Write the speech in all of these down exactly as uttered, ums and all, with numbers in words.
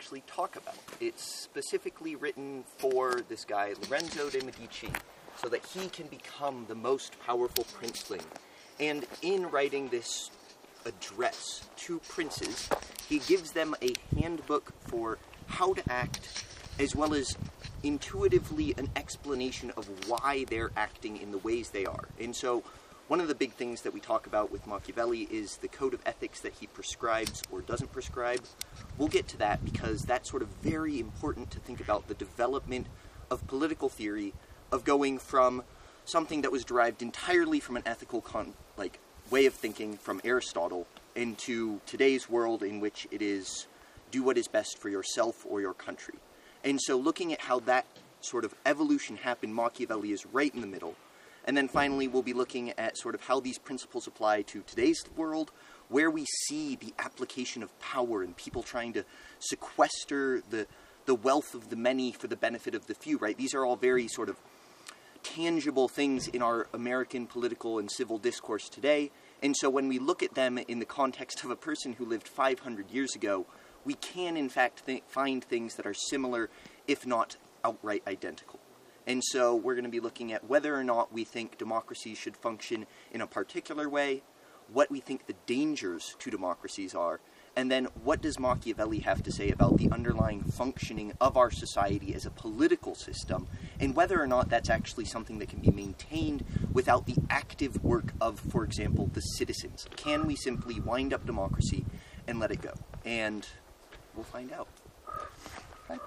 actually talk about. It's specifically written for this guy, Lorenzo de' Medici, so that he can become the most powerful princeling. And in writing this address to princes, he gives them a handbook for how to act, as well as intuitively an explanation of why they're acting in the ways they are. And so one of the big things that we talk about with Machiavelli is the code of ethics that he prescribes or doesn't prescribe. We'll get to that because that's sort of very important to think about the development of political theory, of going from something that was derived entirely from an ethical con- like way of thinking from Aristotle into today's world in which it is do what is best for yourself or your country. And so looking at how that sort of evolution happened, Machiavelli is right in the middle. And then finally, we'll be looking at sort of how these principles apply to today's world, where we see the application of power and people trying to sequester the, the wealth of the many for the benefit of the few, right? These are all very sort of tangible things in our American political and civil discourse today. And so when we look at them in the context of a person who lived five hundred years ago, we can, in fact, th- find things that are similar, if not outright identical. And so we're going to be looking at whether or not we think democracies should function in a particular way, what we think the dangers to democracies are, and then what does Machiavelli have to say about the underlying functioning of our society as a political system, and whether or not that's actually something that can be maintained without the active work of, for example, the citizens. Can we simply wind up democracy and let it go? And we'll find out. Right,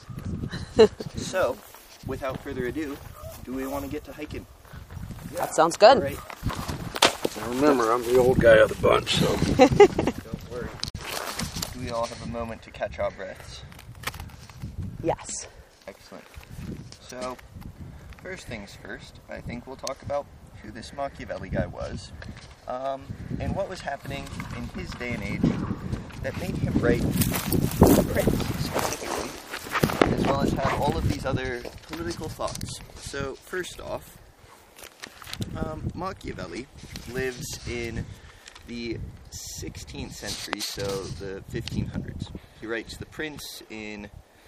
Pops? So, without further ado, do we want to get to hiking? Yeah. That sounds good. All right. Now remember, I'm the old guy of the bunch, so... Don't worry. Do we all have a moment to catch our breaths? Yes. Excellent. So, first things first, I think we'll talk about who this Machiavelli guy was, um, and what was happening in his day and age that made him write print, specifically, as well as have all of these other political thoughts. So, first off, um, Machiavelli lives in the sixteenth century, so the fifteen hundreds. He writes The Prince in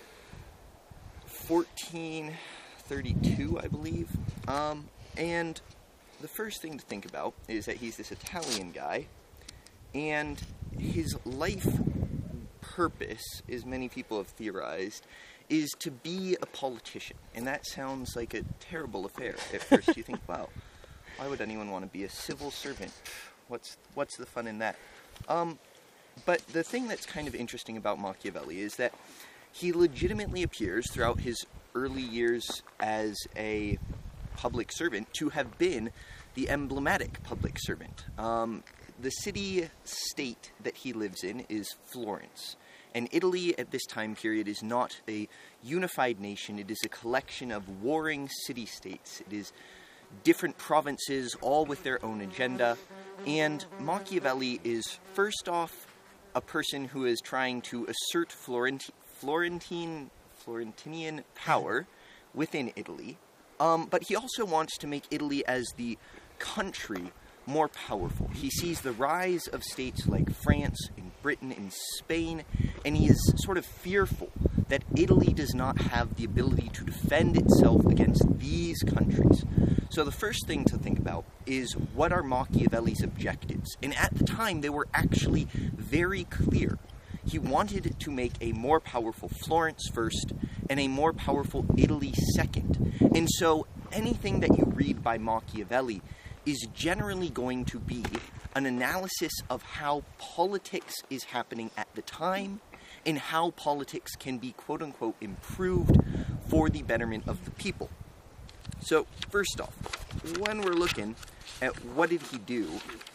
fourteen thirty-two, I believe. Um, and the first thing to think about is that he's this Italian guy, and his life purpose, as many people have theorized, is to be a politician. And that sounds like a terrible affair. At first you think, wow, why would anyone want to be a civil servant? What's what's the fun in that? Um, but the thing that's kind of interesting about Machiavelli is that he legitimately appears throughout his early years as a public servant to have been the emblematic public servant. Um, the city-state that he lives in is Florence. And Italy at this time period is not a unified nation. It is a collection of warring city-states. It is different provinces, all with their own agenda. And Machiavelli is, first off, a person who is trying to assert Florent- Florentine, Florentinian power within Italy. Um, but he also wants to make Italy as the country more powerful. He sees the rise of states like France and Britain and Spain, and he is sort of fearful that Italy does not have the ability to defend itself against these countries. So the first thing to think about is, what are Machiavelli's objectives? And at the time, they were actually very clear. He wanted to make a more powerful Florence first, and a more powerful Italy second. And so anything that you read by Machiavelli is generally going to be an analysis of how politics is happening at the time, and how politics can be quote-unquote improved for the betterment of the people. So, first off, when we're looking at what did he do,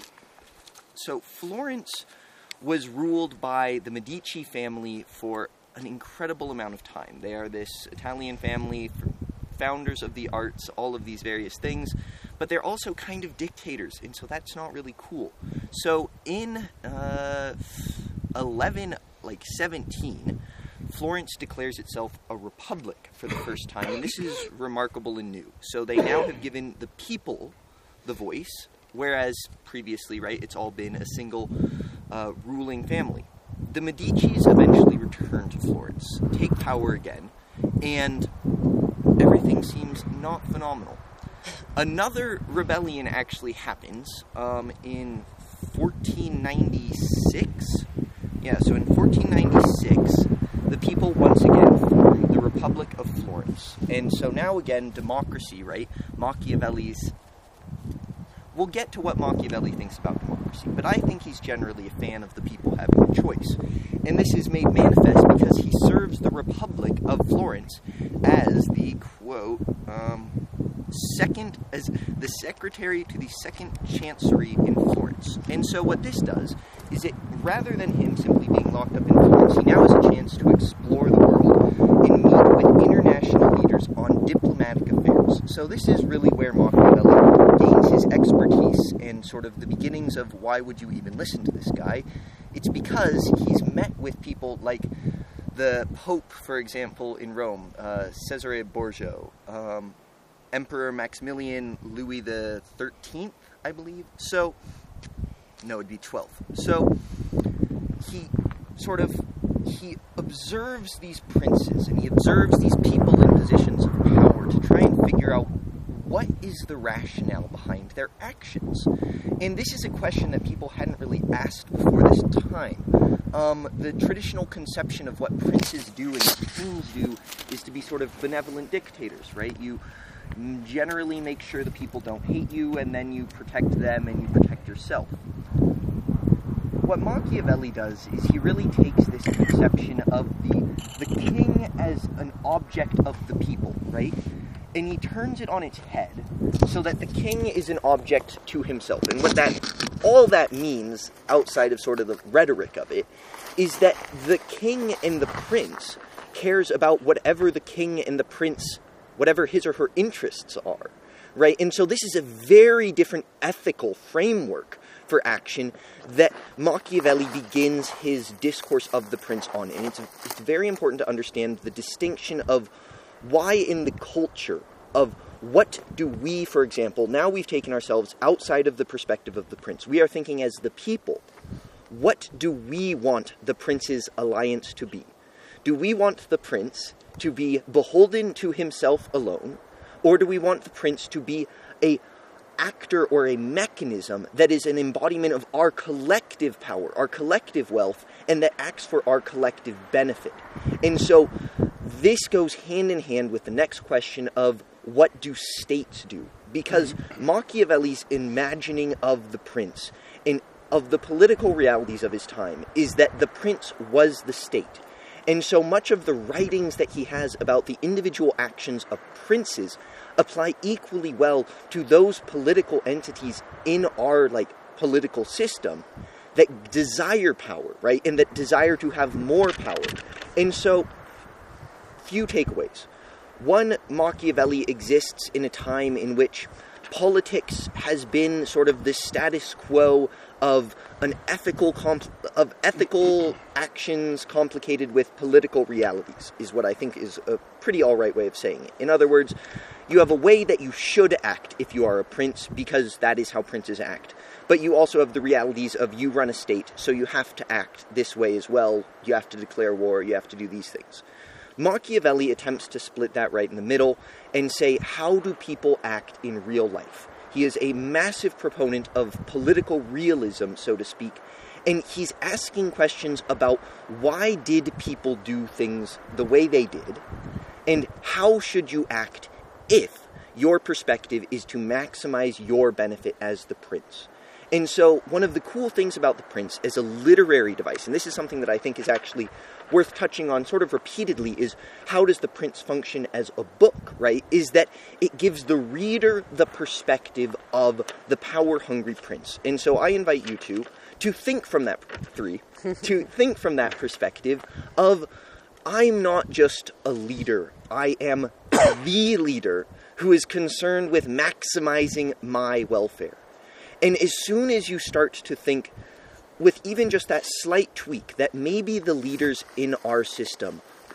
so Florence was ruled by the Medici family for an incredible amount of time. They are this Italian family, founders of the arts, all of these various things, but they're also kind of dictators, and so that's not really cool. So in uh, eleven, like seventeen, Florence declares itself a republic for the first time, and this is remarkable and new. So they now have given the people the voice, whereas previously, right, it's all been a single uh, ruling family. the Medicis eventually return to Florence, take power again, and everything seems not phenomenal. Another rebellion actually happens um, in fourteen ninety-six. Yeah, so in fourteen ninety-six, the people once again form the Republic of Florence. And so now again, democracy, right? Machiavelli's... We'll get to what Machiavelli thinks about democracy, but I think he's generally a fan of the people having a choice. And this is made manifest because he serves the Republic of Florence as the, quote, um, second, as the secretary to the second chancery in Florence. And so what this does is it, rather than him simply being locked up in Florence, he now has a chance to explore the world and meet with international leaders on diplomatic affairs. So this is really where Machiavelli gains his expertise and sort of the beginnings of why would you even listen to this guy. It's because he's met with people like the Pope, for example, in Rome, uh, Cesare Borgia, um, Emperor Maximilian Louis the thirteenth, I believe. So, no, it'd be twelfth. So, he sort of, he observes these princes, and he observes these people in positions of power to try and figure out what is the rationale behind their actions. And this is a question that people hadn't really asked before this time. Um, the traditional conception of what princes do and kings do is to be sort of benevolent dictators, right? You generally make sure the people don't hate you, and then you protect them and you protect yourself. What Machiavelli does is he really takes this conception of the, the king as an object of the people, right? And he turns it on its head so that the king is an object to himself. And what that, all that means, outside of sort of the rhetoric of it, is that the king and the prince cares about whatever the king and the prince, whatever his or her interests are, right? And so this is a very different ethical framework for action that Machiavelli begins his discourse of the prince on. And it's, it's very important to understand the distinction of why in the culture of what do we, for example, now we've taken ourselves outside of the perspective of the prince. We are thinking as the people. What do we want the prince's alliance to be? Do we want the prince to be beholden to himself alone? Or do we want the prince to be a actor or a mechanism that is an embodiment of our collective power, our collective wealth, and that acts for our collective benefit? And so this goes hand in hand with the next question of what do states do? Because Machiavelli's imagining of the prince and of the political realities of his time is that the prince was the state. And so much of the writings that he has about the individual actions of princes apply equally well to those political entities in our, like, political system that desire power, right? And that desire to have more power. And so, few takeaways. One, Machiavelli exists in a time in which politics has been sort of the status quo of an ethical compl- of ethical actions complicated with political realities, is what I think is a pretty all-right way of saying it. In other words, you have a way that you should act if you are a prince, because that is how princes act. But you also have the realities of you run a state, so you have to act this way as well. You have to declare war, you have to do these things. Machiavelli attempts to split that right in the middle and say, how do people act in real life? He is a massive proponent of political realism, so to speak, and he's asking questions about why did people do things the way they did, and how should you act if your perspective is to maximize your benefit as the prince. And so one of the cool things about The Prince as a literary device, and this is something that I think is actually worth touching on sort of repeatedly, is how does The Prince function as a book, right? Is that it gives the reader the perspective of the power-hungry prince. And so I invite you to, to think from that, three, to think from that perspective of, I'm not just a leader, I am the leader who is concerned with maximizing my welfare. And as soon as you start to think with even just that slight tweak that maybe the leaders in our system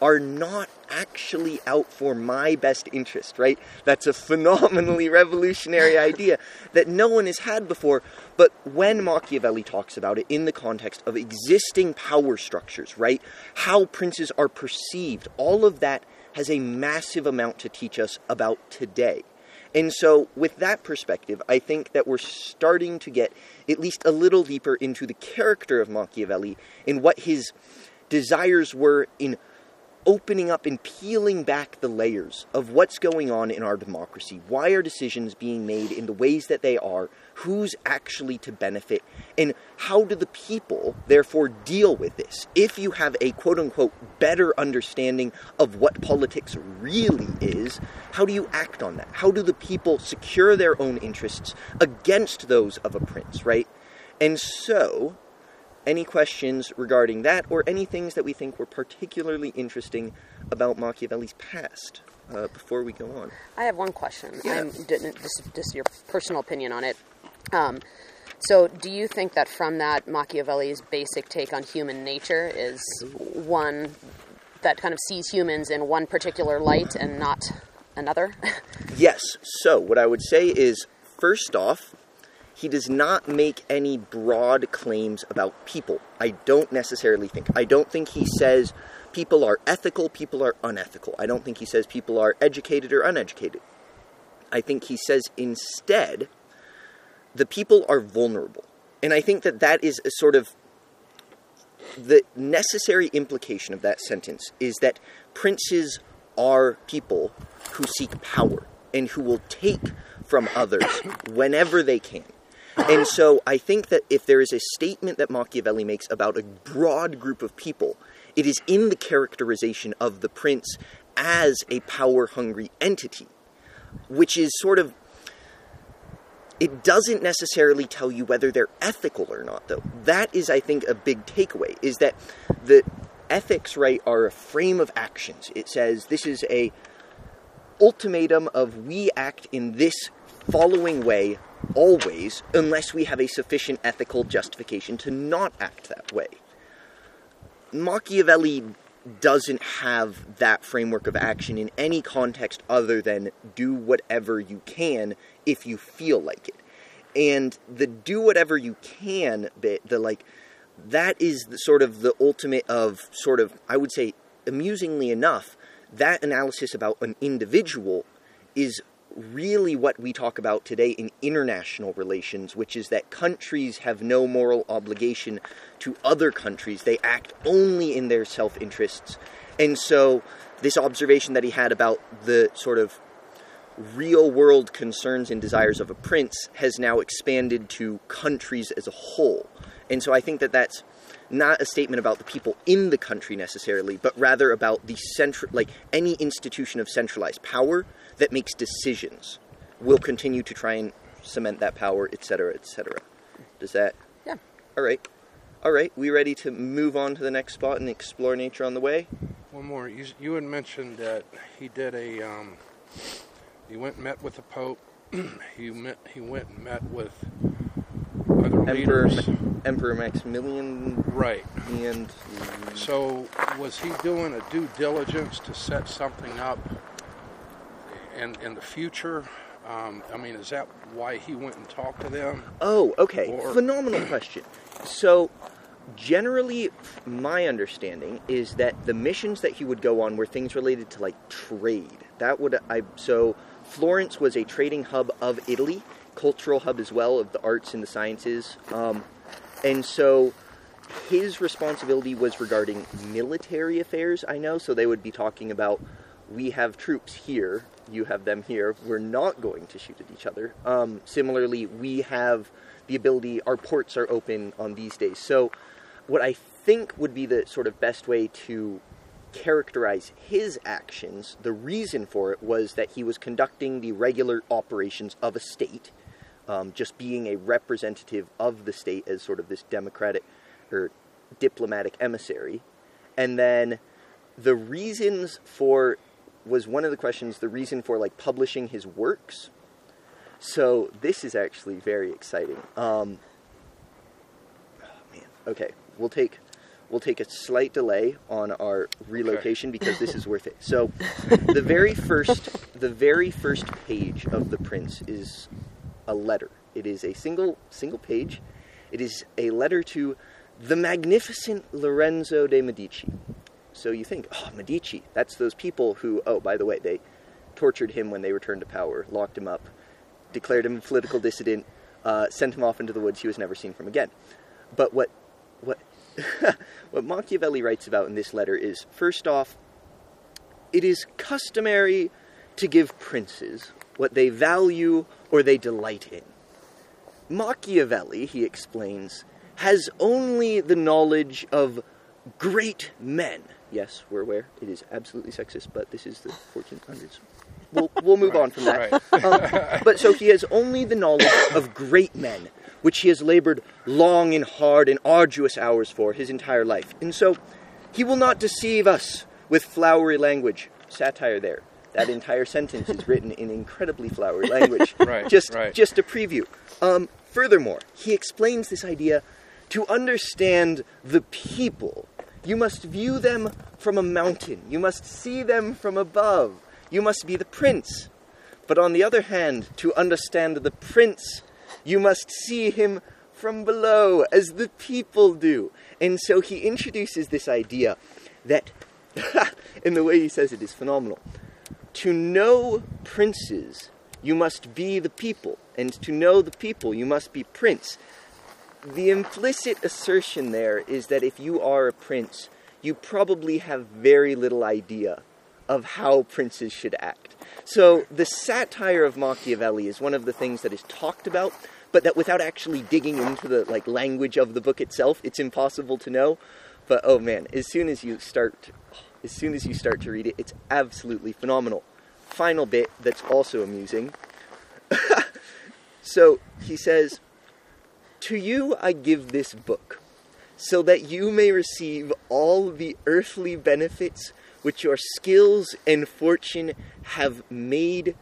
are not actually out for my best interest, right? That's a phenomenally revolutionary idea that no one has had before. But when Machiavelli talks about it in the context of existing power structures, right? How princes are perceived, all of that has a massive amount to teach us about today. And so, with that perspective, I think that we're starting to get at least a little deeper into the character of Machiavelli and what his desires were in opening up and peeling back the layers of what's going on in our democracy. Why are decisions being made in the ways that they are? Who's actually to benefit? And how do the people, therefore, deal with this? If you have a quote-unquote better understanding of what politics really is, how do you act on that? How do the people secure their own interests against those of a prince, right? And so, any questions regarding that, or any things that we think were particularly interesting about Machiavelli's past, uh, before we go on? I have one question. Yeah. I'm, this is just your personal opinion on it. Um, so do you think that from that, Machiavelli's basic take on human nature is one that kind of sees humans in one particular light and not another? Yes. So, what I would say is, first off, he does not make any broad claims about people. I don't necessarily think. I don't think he says people are ethical, people are unethical. I don't think he says people are educated or uneducated. I think he says instead, the people are vulnerable. And I think that that is a sort of the necessary implication of that sentence is that princes are people who seek power and who will take from others whenever they can. And so I think that if there is a statement that Machiavelli makes about a broad group of people, it is in the characterization of the prince as a power-hungry entity, which is sort of, it doesn't necessarily tell you whether they're ethical or not, though. That is, I think, a big takeaway, is that the ethics, right, are a frame of actions. It says this is a ultimatum of we act in this following way always, unless we have a sufficient ethical justification to not act that way. Machiavelli doesn't have that framework of action in any context other than do whatever you can if you feel like it. And the do whatever you can bit, the like, that is the sort of the ultimate of sort of, I would say, amusingly enough, that analysis about an individual is really what we talk about today in international relations, which is that countries have no moral obligation to other countries. They act only in their self-interests. And so this observation that he had about the sort of real-world concerns and desires of a prince has now expanded to countries as a whole. And so I think that that's not a statement about the people in the country necessarily, but rather about the central, like any institution of centralized power that makes decisions will continue to try and cement that power, et cetera, et cetera. Does that? Yeah. All right. All right. We ready to move on to the next spot and explore nature on the way? One more. You, you had mentioned that he did a, um, he went and met with the Pope. he met, he went and met with other Emperor, leaders. Emperor Maximilian. Right. And So was he doing a due diligence to set something up in, in the future? Um, I mean, is that why he went and talked to them? Oh, okay. Or- Phenomenal question. So, generally, my understanding is that the missions that he would go on were things related to, like, trade. That would, I, so, Florence was a trading hub of Italy, cultural hub as well, of the arts and the sciences. Um, and so, his responsibility was regarding military affairs, I know, so they would be talking about, we have troops here, you have them here, we're not going to shoot at each other. Um, similarly, we have the ability, our ports are open on these days. So what I think would be the sort of best way to characterize his actions, the reason for it was that he was conducting the regular operations of a state, um, just being a representative of the state as sort of this democratic or diplomatic emissary. And then the reasons for, was one of the questions, the reason for like publishing his works. So this is actually very exciting. Um, oh man, okay, we'll take we'll take a slight delay on our relocation okay. because this is worth it. So, the very first, the very first page of The Prince is a letter. It is a single, single page. It is a letter to the magnificent Lorenzo de' Medici. So you think, oh, Medici, that's those people who, oh, by the way, they tortured him when they returned to power, locked him up, declared him a political dissident, uh, sent him off into the woods. He was never seen from again. But what what what Machiavelli writes about in this letter is, first off, it is customary to give princes what they value or they delight in. Machiavelli, he explains, has only the knowledge of great men. Yes, we're aware it is absolutely sexist, but this is the fourteen hundreds. We'll, we'll move right, on from that. Right. Um, but so he has only the knowledge of great men, which he has labored long and hard and arduous hours for his entire life. And so he will not deceive us with flowery language. Satire there. That entire sentence is written in incredibly flowery language. Right, just, right. just a preview. Um, furthermore, he explains this idea: to understand the people, you must view them from a mountain. You must see them from above. You must be the prince. But on the other hand, to understand the prince, you must see him from below, as the people do. And so he introduces this idea that, and the way he says it is phenomenal. To know princes, you must be the people. And to know the people, you must be prince. The implicit assertion there is that if you are a prince, you probably have very little idea of how princes should act. So the satire of Machiavelli is one of the things that is talked about, but that without actually digging into the like language of the book itself, it's impossible to know. But oh man, as soon as you start, as soon as you start to read it, it's absolutely phenomenal. Final bit that's also amusing. So he says, "To you I give this book, so that you may receive all the earthly benefits which your skills and fortune have made,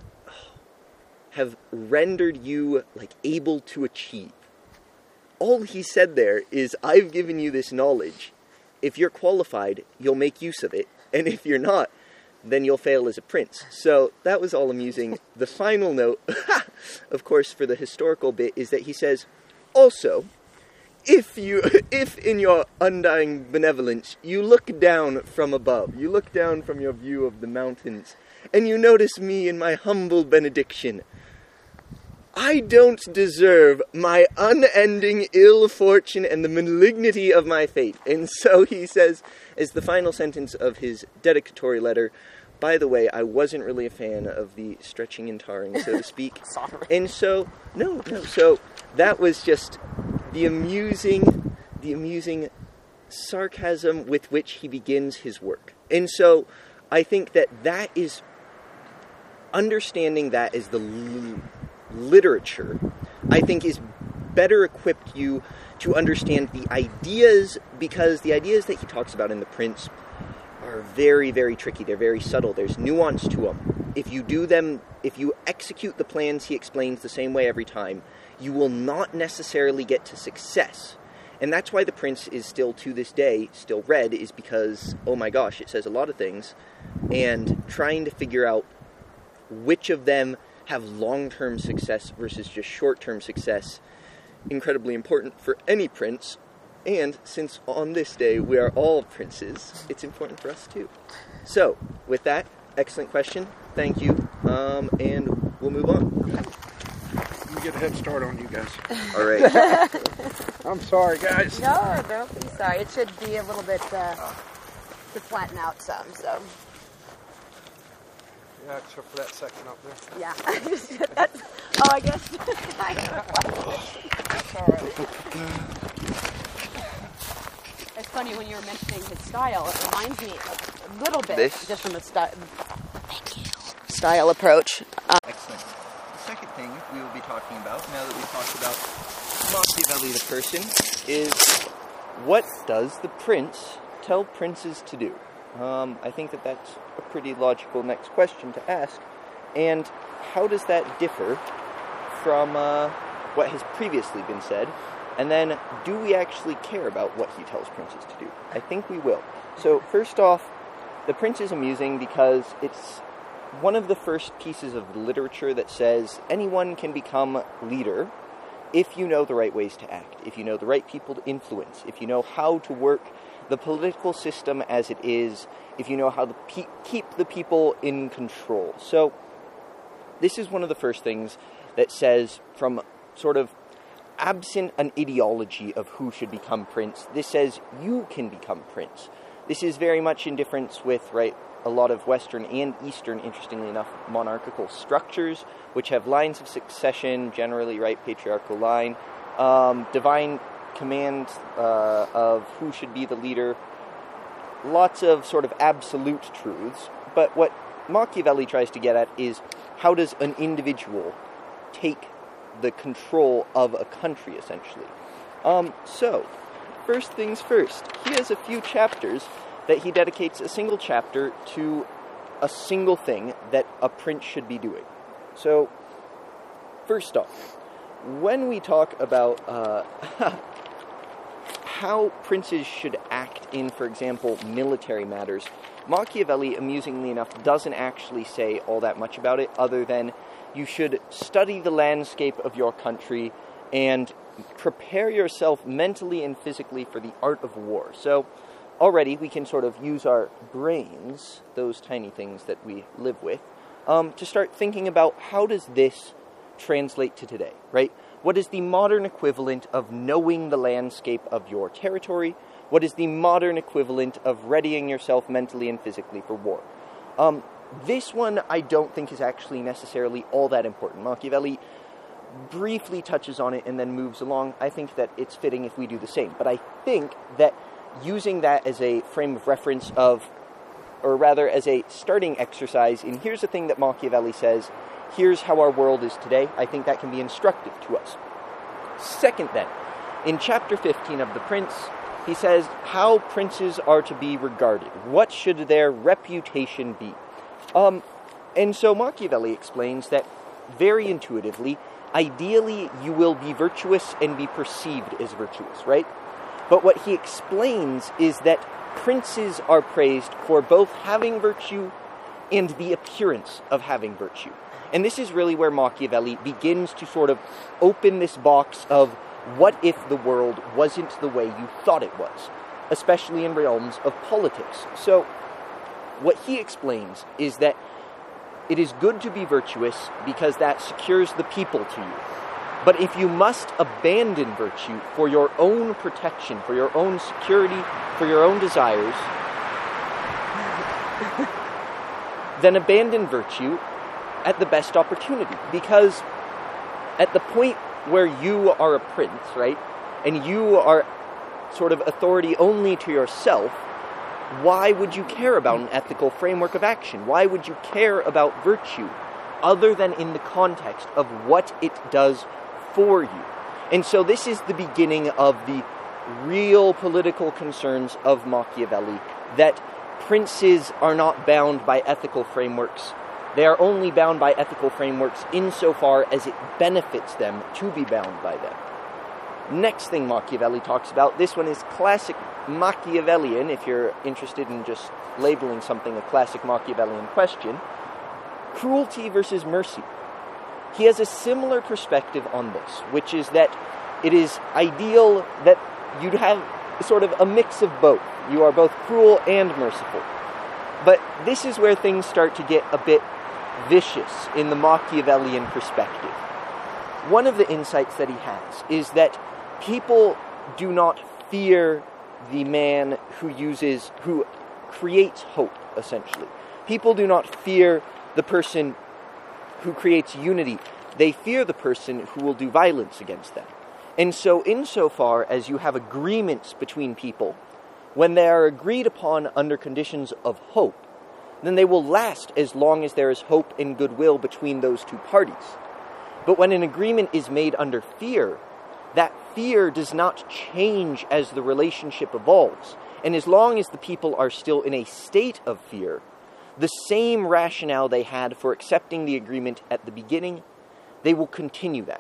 have rendered you like able to achieve." All he said there is, I've given you this knowledge. If you're qualified, you'll make use of it. And if you're not, then you'll fail as a prince. So that was all amusing. The final note, of course, for the historical bit, is that he says, also, If you, if in your undying benevolence you look down from above, you look down from your view of the mountains, and you notice me in my humble benediction, I don't deserve my unending ill fortune and the malignity of my fate. And so he says, as the final sentence of his dedicatory letter, by the way, I wasn't really a fan of the stretching and tarring, so to speak. Sorry. And so, no, no, so that was just the amusing, the amusing sarcasm with which he begins his work. And so I think that that is, understanding that as the l- literature, I think is better equipped you to understand the ideas, because the ideas that he talks about in The Prince are very, very tricky. They're very subtle. There's nuance to them. If you do them, if you execute the plans he explains the same way every time, you will not necessarily get to success. And that's why The Prince is still, to this day, still read, is because, oh my gosh, it says a lot of things, and trying to figure out which of them have long-term success versus just short-term success, incredibly important for any prince. And since on this day we are all princes, it's important for us too. So, with that, excellent question. Thank you. Um, and we'll move on. You get a head start on you guys. All right. I'm sorry, guys. No, don't be sorry. It should be a little bit uh, to flatten out some, so. Yeah, except for that section up there. Yeah. That's, oh, I guess. That's all right. It's funny when you were mentioning his style. It reminds me a little bit, This? just from a style. Thank you. Style approach. Um, Excellent. The second thing we will be talking about, now that we've talked about Machiavelli the person, is what does the prince tell princes to do? Um, I think that that's a pretty logical next question to ask. And how does that differ from uh, what has previously been said And then, do we actually care about what he tells princes to do? I think we will. So, first off, The Prince is amusing because it's one of the first pieces of literature that says anyone can become leader if you know the right ways to act, if you know the right people to influence, if you know how to work the political system as it is, if you know how to pe- keep the people in control. So, this is one of the first things that says, from sort of absent an ideology of who should become prince, this says you can become prince. This is very much in difference with, right, a lot of Western and Eastern, interestingly enough, monarchical structures, which have lines of succession, generally, right, patriarchal line, um, divine command uh, of who should be the leader, lots of sort of absolute truths. But what Machiavelli tries to get at is, how does an individual take the control of a country, essentially? Um, so, first things first, he has a few chapters that he dedicates a single chapter to a single thing that a prince should be doing. So, first off, when we talk about uh, how princes should act in, for example, military matters, Machiavelli, amusingly enough, doesn't actually say all that much about it, other than you should study the landscape of your country and prepare yourself mentally and physically for the art of war. So, already we can sort of use our brains, those tiny things that we live with, um, to start thinking about how does this translate to today, right? What is the modern equivalent of knowing the landscape of your territory? What is the modern equivalent of readying yourself mentally and physically for war? Um, this one I don't think is actually necessarily all that important. Machiavelli briefly touches on it and then moves along. I think that it's fitting if we do the same. But I think that using that as a frame of reference of, or rather as a starting exercise in here's the thing that Machiavelli says, here's how our world is today, I think that can be instructive to us. Second then, in chapter fifteen of The Prince, he says how princes are to be regarded. What should their reputation be? Um, and so Machiavelli explains that very intuitively, ideally you will be virtuous and be perceived as virtuous, right? But what he explains is that princes are praised for both having virtue and the appearance of having virtue. And this is really where Machiavelli begins to sort of open this box of what if the world wasn't the way you thought it was, especially in realms of politics. So what he explains is that it is good to be virtuous because that secures the people to you. But if you must abandon virtue for your own protection, for your own security, for your own desires, then abandon virtue at the best opportunity. Because at the point where you are a prince, right, and you are sort of authority only to yourself, why would you care about an ethical framework of action? Why would you care about virtue other than in the context of what it does for you? And so this is the beginning of the real political concerns of Machiavelli, that princes are not bound by ethical frameworks. They are only bound by ethical frameworks insofar as it benefits them to be bound by them. Next thing Machiavelli talks about, this one is classic Machiavellian, if you're interested in just labeling something a classic Machiavellian question, cruelty versus mercy. He has a similar perspective on this, which is that it is ideal that you'd have sort of a mix of both. You are both cruel and merciful. But this is where things start to get a bit vicious in the Machiavellian perspective. One of the insights that he has is that people do not fear the man who uses, who creates hope, essentially. People do not fear the person who creates unity. They fear the person who will do violence against them. And so insofar as you have agreements between people, when they are agreed upon under conditions of hope, then they will last as long as there is hope and goodwill between those two parties. But when an agreement is made under fear, that fear does not change as the relationship evolves. And as long as the people are still in a state of fear, the same rationale they had for accepting the agreement at the beginning, they will continue that.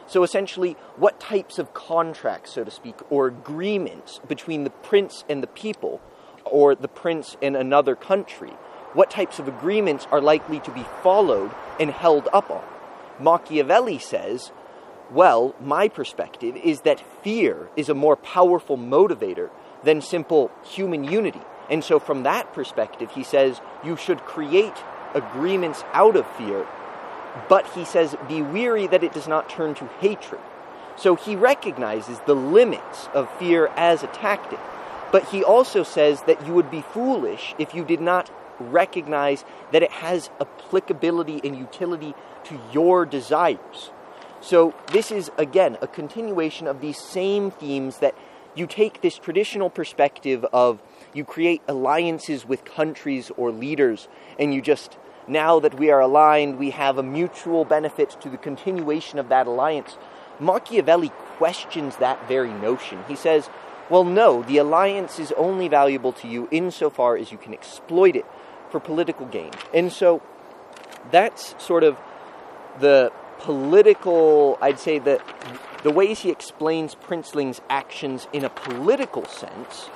So essentially, what types of contracts, so to speak, or agreements between the prince and the people, or the prince and another country, what types of agreements are likely to be followed and held up on? Machiavelli says, well, my perspective is that fear is a more powerful motivator than simple human unity. And so from that perspective, he says, you should create agreements out of fear, but he says, be weary that it does not turn to hatred. So he recognizes the limits of fear as a tactic, but he also says that you would be foolish if you did not recognize that it has applicability and utility to your desires. So this is, again, a continuation of these same themes that you take this traditional perspective of you create alliances with countries or leaders, and you just, now that we are aligned, we have a mutual benefit to the continuation of that alliance. Machiavelli questions that very notion. He says, well, no, the alliance is only valuable to you insofar as you can exploit it for political gain. And so that's sort of the political, I'd say that the ways he explains Princeling's actions in a political sense.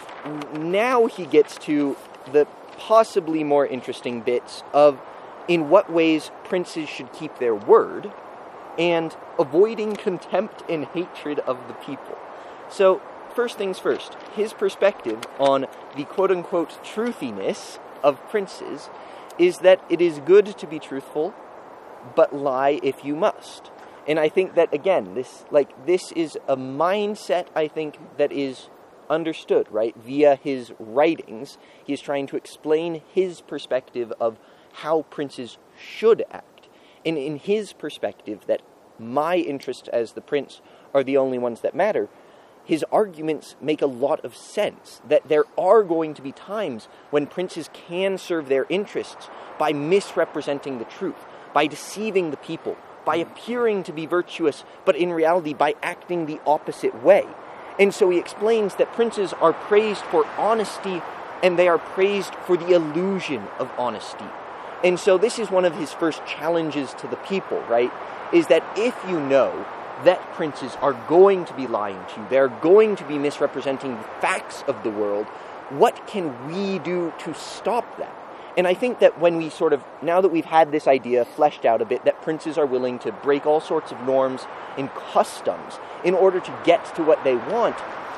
Now he gets to the possibly more interesting bits of in what ways princes should keep their word and avoiding contempt and hatred of the people. So, first things first, his perspective on the quote-unquote truthiness of princes is that it is good to be truthful, but lie if you must. And I think that, again, this like this is a mindset, I think, that is understood, right, via his writings. He is trying to explain his perspective of how princes should act. And in his perspective, that my interests as the prince are the only ones that matter, his arguments make a lot of sense, that there are going to be times when princes can serve their interests by misrepresenting the truth, by deceiving the people, by appearing to be virtuous, but in reality by acting the opposite way. And so he explains that princes are praised for honesty, and they are praised for the illusion of honesty. And so this is one of his first challenges to the people, right? Is that if you know that princes are going to be lying to you, they're going to be misrepresenting the facts of the world, what can we do to stop that? And I think that when we sort of, now that we've had this idea fleshed out a bit, that princes are willing to break all sorts of norms and customs in order to get to what they want,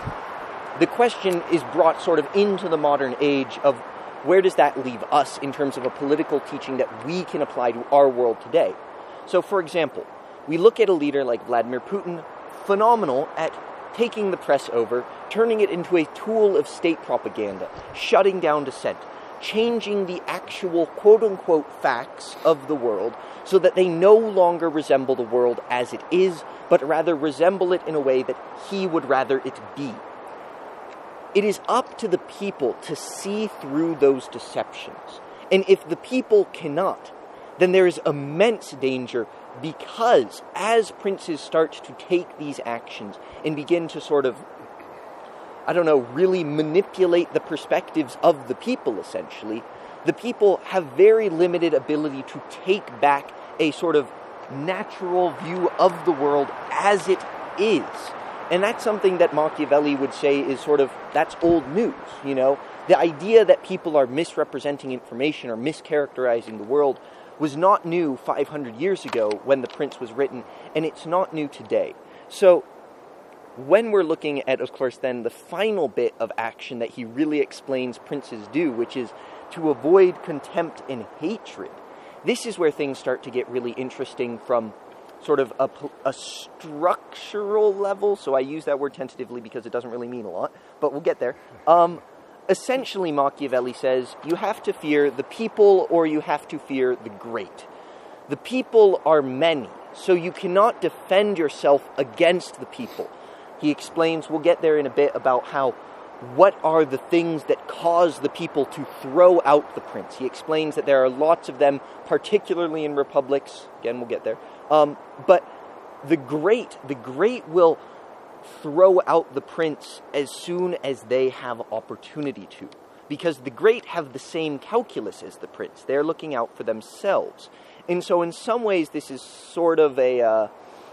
the question is brought sort of into the modern age of where does that leave us in terms of a political teaching that we can apply to our world today? So, for example, we look at a leader like Vladimir Putin, phenomenal at taking the press over, turning it into a tool of state propaganda, shutting down dissent, changing the actual quote-unquote facts of the world so that they no longer resemble the world as it is, but rather resemble it in a way that he would rather it be. It is up to the people to see through those deceptions. And if the people cannot, then there is immense danger, because as princes start to take these actions and begin to sort of, I don't know, really manipulate the perspectives of the people, essentially, the people have very limited ability to take back a sort of natural view of the world as it is. And that's something that Machiavelli would say is sort of, that's old news, you know? The idea that people are misrepresenting information or mischaracterizing the world was not new five hundred years ago when The Prince was written, and it's not new today. So, when we're looking at, of course, then the final bit of action that he really explains princes do, which is to avoid contempt and hatred, this is where things start to get really interesting from sort of a, a structural level. So I use that word tentatively because it doesn't really mean a lot, but we'll get there. Um, essentially, Machiavelli says, you have to fear the people or you have to fear the great. The people are many, so you cannot defend yourself against the people. He explains, we'll get there in a bit, about how, what are the things that cause the people to throw out the prince. He explains that there are lots of them, particularly in republics. Again, we'll get there. Um, but the great, the great will throw out the prince as soon as they have opportunity to. Because the great have the same calculus as the prince. They're looking out for themselves. And so in some ways, this is sort of a... Uh,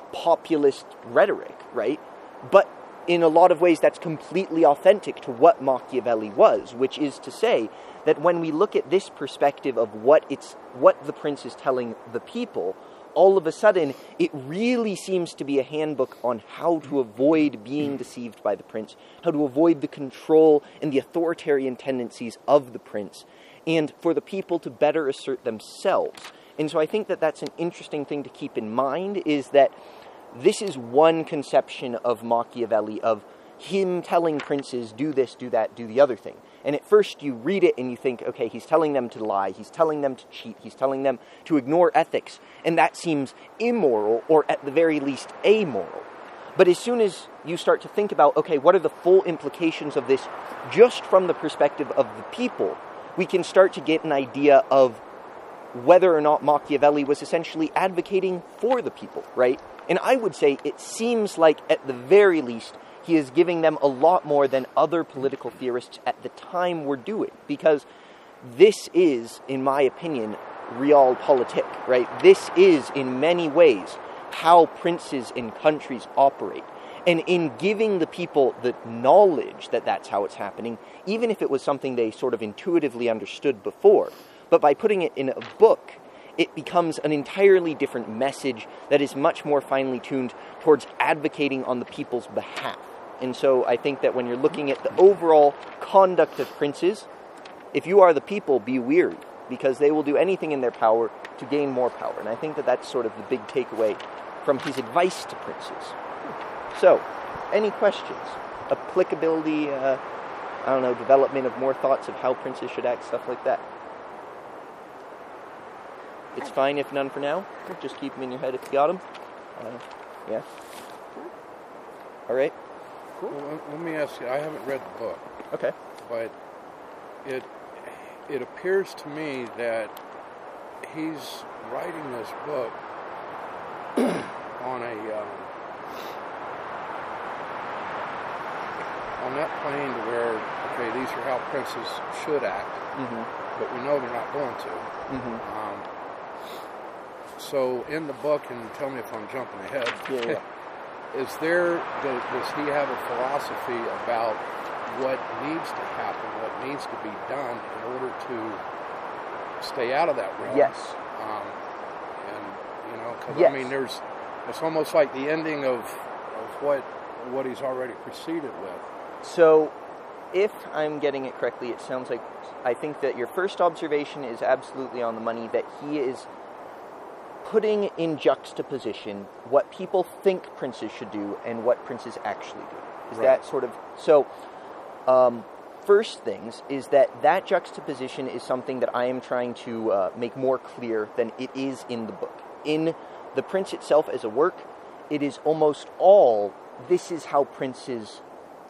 populist rhetoric, right? But in a lot of ways, that's completely authentic to what Machiavelli was, which is to say that when we look at this perspective of what it's what the prince is telling the people, all of a sudden, it really seems to be a handbook on how to avoid being deceived by the prince, how to avoid the control and the authoritarian tendencies of the prince, and for the people to better assert themselves. And so I think that that's an interesting thing to keep in mind, is that this is one conception of Machiavelli, of him telling princes, do this, do that, do the other thing. And at first you read it and you think, okay, he's telling them to lie, he's telling them to cheat, he's telling them to ignore ethics, and that seems immoral, or at the very least amoral. But as soon as you start to think about, okay, what are the full implications of this just from the perspective of the people, we can start to get an idea of whether or not Machiavelli was essentially advocating for the people, right? And I would say it seems like, at the very least, he is giving them a lot more than other political theorists at the time were doing. Because this is, in my opinion, realpolitik, right? This is, in many ways, how princes in countries operate. And in giving the people the knowledge that that's how it's happening, even if it was something they sort of intuitively understood before, but by putting it in a book, it becomes an entirely different message that is much more finely tuned towards advocating on the people's behalf. And so I think that when you're looking at the overall conduct of princes, if you are the people, be weary, because they will do anything in their power to gain more power. And I think that that's sort of the big takeaway from his advice to princes. So, any questions? Applicability, uh, I don't know, development of more thoughts of how princes should act, stuff like that. It's fine if none for now. Just keep them in your head if you got them. Uh, yeah. All right. Cool. Well, let me ask you, I haven't read the book. Okay. But it it appears to me that he's writing this book on a um, on that plane to where, okay, these are how princes should act, mm-hmm. but we know they're not going to. Mm-hmm. Um, so in the book, and tell me if I'm jumping ahead, yeah, yeah. Is there, does, does he have a philosophy about what needs to happen, what needs to be done in order to stay out of that realm? Yes. Um, and, you know, because, yes. I mean, there's, it's almost like the ending of, of what, what he's already proceeded with. So, if I'm getting it correctly, it sounds like, I think that your first observation is absolutely on the money, that he is putting in juxtaposition what people think princes should do and what princes actually do. Is right. that sort of... So, um, first things is that that juxtaposition is something that I am trying to uh, make more clear than it is in the book. In the Prince itself as a work, it is almost all, this is how princes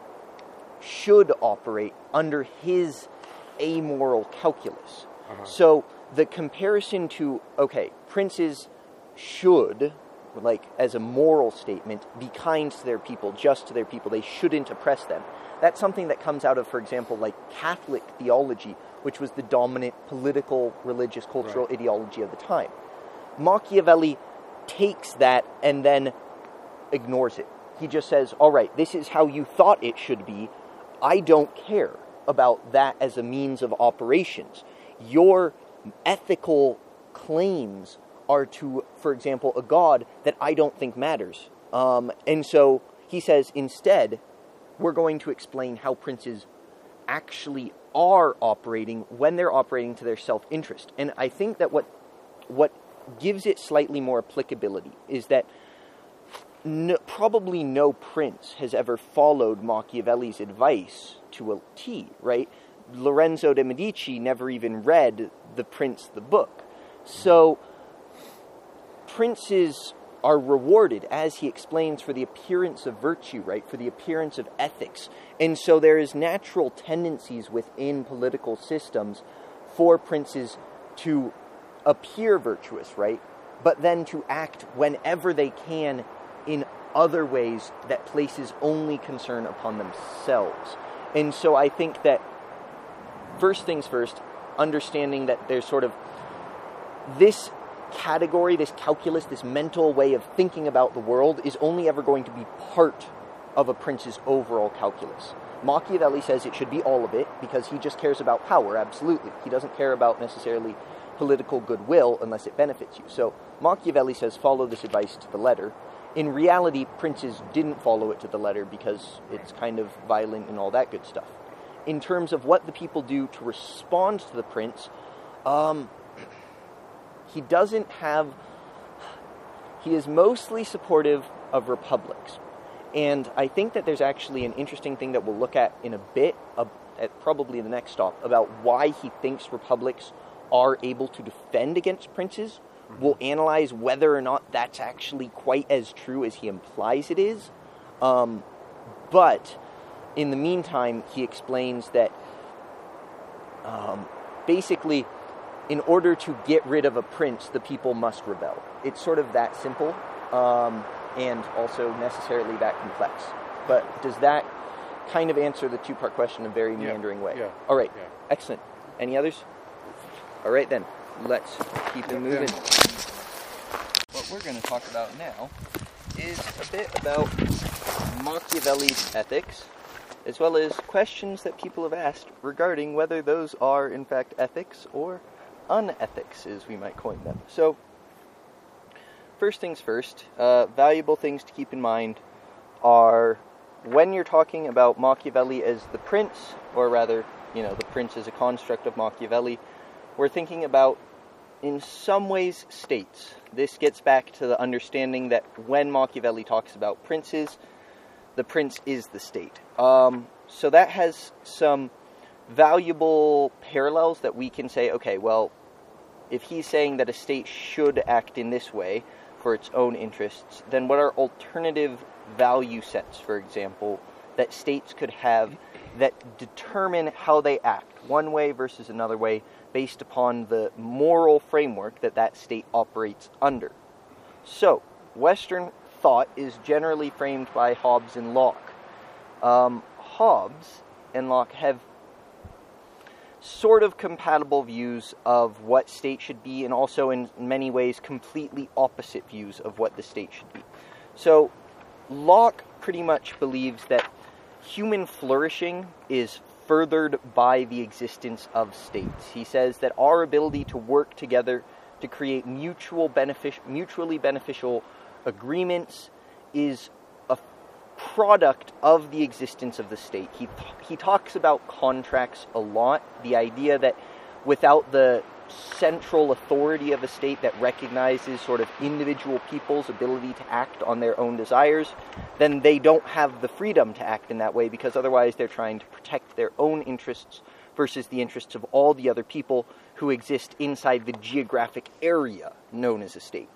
should operate under his amoral calculus. Uh-huh. So, the comparison to, okay, princes should, like, as a moral statement, be kind to their people, just to their people. They shouldn't oppress them. That's something that comes out of, for example, like Catholic theology, which was the dominant political, religious, cultural right. ideology of the time. Machiavelli takes that and then ignores it. He just says, all right, this is how you thought it should be. I don't care about that as a means of operations. Your ethical claims are to, for example, a god that I don't think matters. Um, and so he says, instead, we're going to explain how princes actually are operating when they're operating to their self-interest. And I think that what what gives it slightly more applicability is that no, probably no prince has ever followed Machiavelli's advice to a T, right? Lorenzo de' Medici never even read The Prince, the book. So, princes are rewarded, as he explains, for the appearance of virtue, right? For the appearance of ethics. And so there is natural tendencies within political systems for princes to appear virtuous, right? But then to act whenever they can in other ways that places only concern upon themselves. And so I think that first things first, understanding that there's sort of this category, this calculus, this mental way of thinking about the world is only ever going to be part of a prince's overall calculus. Machiavelli says it should be all of it because he just cares about power, absolutely. He doesn't care about necessarily political goodwill unless it benefits you. So Machiavelli says follow this advice to the letter. In reality, princes didn't follow it to the letter because it's kind of violent and all that good stuff. In terms of what the people do to respond to the prince, um, he doesn't have... He is mostly supportive of republics. And I think that there's actually an interesting thing that we'll look at in a bit, uh, at probably the next stop, about why he thinks republics are able to defend against princes. Mm-hmm. We'll analyze whether or not that's actually quite as true as he implies it is. Um, but in the meantime, he explains that um, basically, in order to get rid of a prince, the people must rebel. It's sort of that simple. Um, and also necessarily that complex. But does that kind of answer the two-part question in a very meandering yeah, way? Yeah. All right. Yeah. Excellent. Any others? All right, then. Let's keep it moving. Yeah. What we're going to talk about now is a bit about Machiavelli's ethics, as well as questions that people have asked regarding whether those are, in fact, ethics or unethics, as we might coin them. So, first things first, uh, valuable things to keep in mind are when you're talking about Machiavelli as the prince, or rather, you know, the prince as a construct of Machiavelli, we're thinking about, in some ways, states. This gets back to the understanding that when Machiavelli talks about princes, the prince is the state. Um, so that has some valuable parallels that we can say, okay, well, if he's saying that a state should act in this way, for its own interests, then what are alternative value sets, for example, that states could have that determine how they act, one way versus another way, based upon the moral framework that that state operates under. So, Western thought is generally framed by Hobbes and Locke. Um, Hobbes and Locke have sort of compatible views of what state should be, and also in many ways completely opposite views of what the state should be. So Locke pretty much believes that human flourishing is furthered by the existence of states. He says that our ability to work together to create mutual benefic- mutually beneficial agreements is a product of the existence of the state. He he talks about contracts a lot, the idea that without the central authority of a state that recognizes sort of individual people's ability to act on their own desires, then they don't have the freedom to act in that way, because otherwise they're trying to protect their own interests versus the interests of all the other people who exist inside the geographic area known as a state.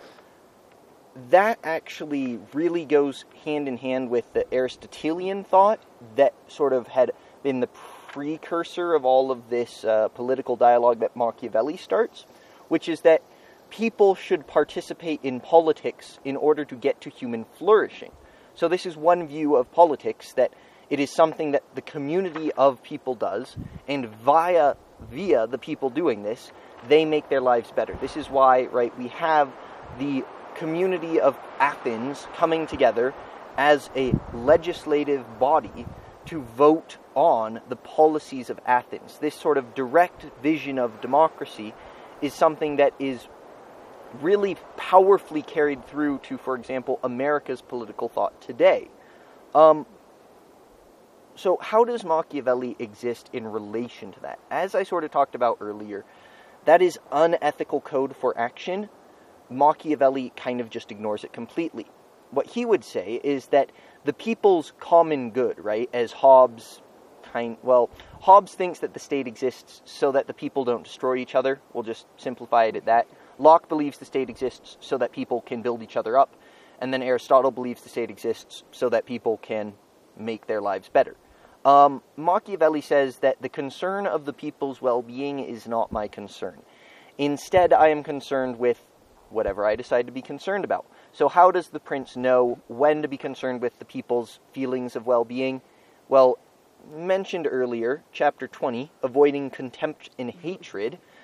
That actually really goes hand in hand with the Aristotelian thought that sort of had been the precursor of all of this uh, political dialogue that Machiavelli starts, which is that people should participate in politics in order to get to human flourishing. So this is one view of politics, that it is something that the community of people does, and via via the people doing this, they make their lives better. This is why, right, we have the community of Athens coming together as a legislative body to vote on the policies of Athens. This sort of direct vision of democracy is something that is really powerfully carried through to, for example, America's political thought today. Um, so how does Machiavelli exist in relation to that? As I sort of talked about earlier, that is unethical code for action. Machiavelli kind of just ignores it completely. What he would say is that the people's common good, right, as Hobbes kind, well, Hobbes thinks that the state exists so that the people don't destroy each other. We'll just simplify it at that. Locke believes the state exists so that people can build each other up. And then Aristotle believes the state exists so that people can make their lives better. Um, Machiavelli says that the concern of the people's well-being is not my concern. Instead, I am concerned with whatever I decide to be concerned about. So how does the prince know when to be concerned with the people's feelings of well-being? Well, mentioned earlier, chapter twenty, avoiding contempt and hatred,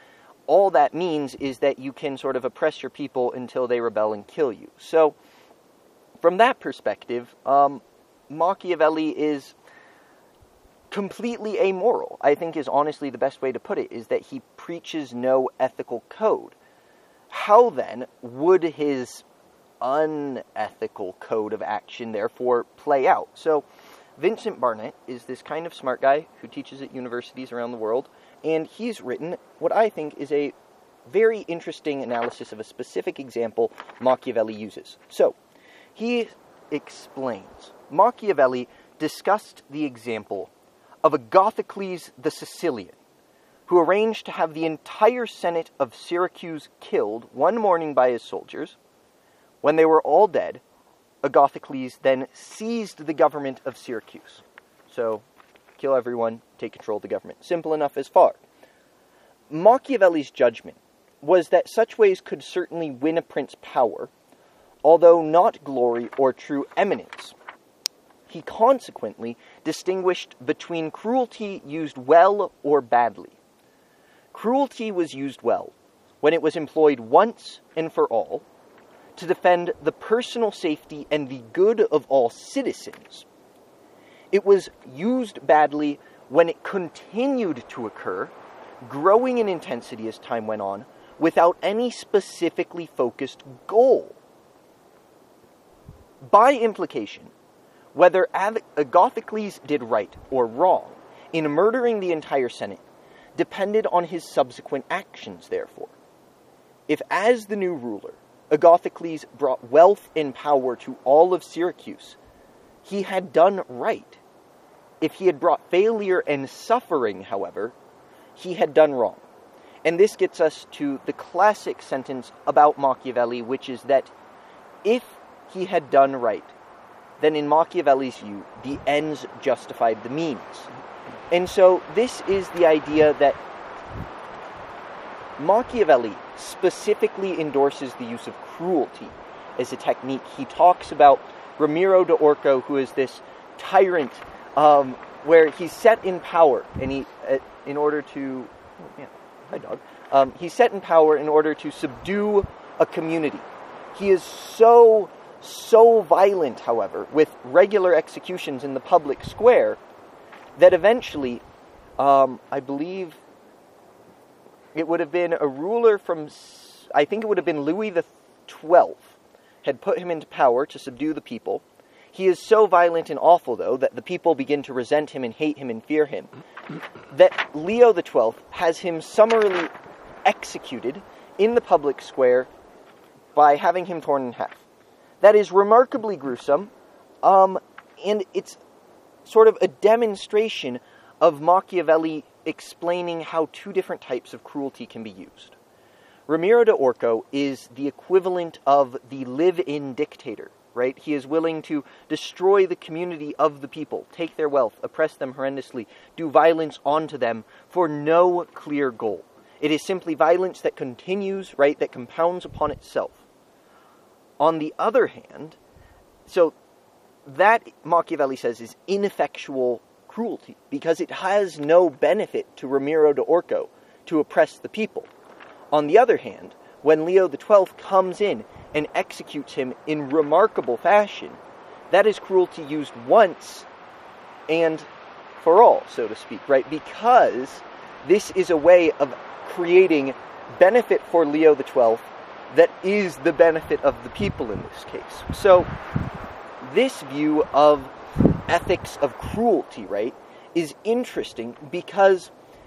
all that means is that you can sort of oppress your people until they rebel and kill you. So, from that perspective, um, Machiavelli is completely amoral, I think is honestly the best way to put it, is that he preaches no ethical code. How then would his unethical code of action therefore play out? So, Vincent Barnett is this kind of smart guy who teaches at universities around the world, and he's written what I think is a very interesting analysis of a specific example Machiavelli uses. So, he explains, Machiavelli discussed the example of Agathocles the Sicilian, who arranged to have the entire Senate of Syracuse killed one morning by his soldiers. When they were all dead, Agathocles then seized the government of Syracuse. So, kill everyone, take control of the government. Simple enough as far. Machiavelli's judgment was that such ways could certainly win a prince power, although not glory or true eminence. He consequently distinguished between cruelty used well or badly. Cruelty was used well when it was employed once and for all, to defend the personal safety and the good of all citizens. It was used badly when it continued to occur, growing in intensity as time went on, without any specifically focused goal. By implication, whether Agathocles did right or wrong in murdering the entire Senate depended on his subsequent actions, therefore. If, as the new ruler, Agathocles brought wealth and power to all of Syracuse, he had done right. If he had brought failure and suffering, however, he had done wrong. And this gets us to the classic sentence about Machiavelli, which is that if he had done right, then in Machiavelli's view, the ends justified the means. And so this is the idea that Machiavelli specifically endorses the use of cruelty as a technique. He talks about Ramiro de Orco, who is this tyrant, um, where he's set in power, and he, uh, in order to, oh, yeah, hi dog, um, he's set in power in order to subdue a community. He is so, so violent, however, with regular executions in the public square, that eventually, um, I believe, it would have been a ruler from, I think it would have been Louis the twelfth, had put him into power to subdue the people. He is so violent and awful, though, that the people begin to resent him and hate him and fear him, that Leo the twelfth has him summarily executed in the public square by having him torn in half. That is remarkably gruesome, um, and it's sort of a demonstration of Machiavelli explaining how two different types of cruelty can be used. Ramiro de Orco is the equivalent of the live-in dictator, right? He is willing to destroy the community of the people, take their wealth, oppress them horrendously, do violence onto them for no clear goal. It is simply violence that continues, right, that compounds upon itself. On the other hand, so that, Machiavelli says, is ineffectual cruelty, because it has no benefit to Ramiro de Orco to oppress the people. On the other hand, when Leo the twelfth comes in and executes him in remarkable fashion, that is cruelty used once and for all, so to speak, right? Because this is a way of creating benefit for Leo the twelfth that is the benefit of the people in this case. So, this view of ethics of cruelty, right, is interesting because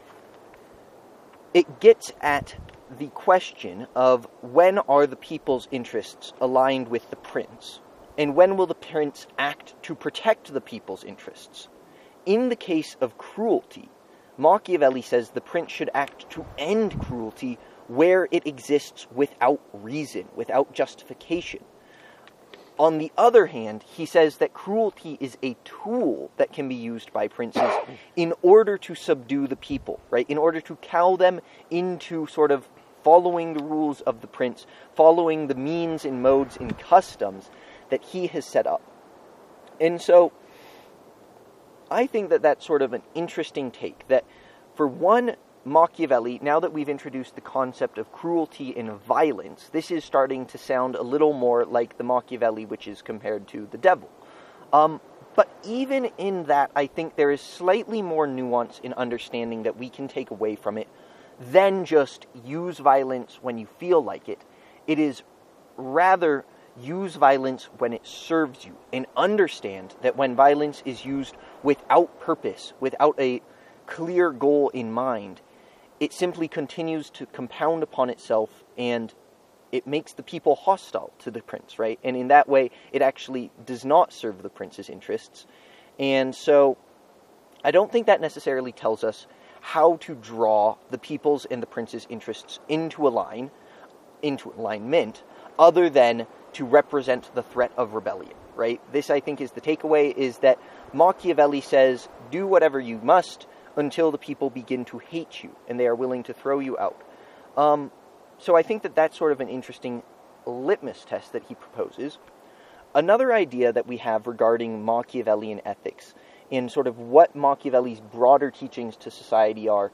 it gets at the question of when are the people's interests aligned with the prince, and when will the prince act to protect the people's interests. In the case of cruelty, Machiavelli says the prince should act to end cruelty where it exists without reason, without justification. On the other hand, he says that cruelty is a tool that can be used by princes in order to subdue the people, right? In order to cow them into sort of following the rules of the prince, following the means and modes and customs that he has set up. And so, I think that that's sort of an interesting take, that for one Machiavelli, now that we've introduced the concept of cruelty and violence, this is starting to sound a little more like the Machiavelli which is compared to the devil. Um, but even in that, I think there is slightly more nuance in understanding that we can take away from it than just use violence when you feel like it. It is rather use violence when it serves you, and understand that when violence is used without purpose, without a clear goal in mind, it simply continues to compound upon itself, and it makes the people hostile to the prince, right? And in that way, it actually does not serve the prince's interests. And so, I don't think that necessarily tells us how to draw the people's and the prince's interests into a line, into alignment, other than to represent the threat of rebellion, right? This, I think, is the takeaway, is that Machiavelli says, do whatever you must until the people begin to hate you, and they are willing to throw you out. Um, so I think that that's sort of an interesting litmus test that he proposes. Another idea that we have regarding Machiavellian ethics, and sort of what Machiavelli's broader teachings to society are,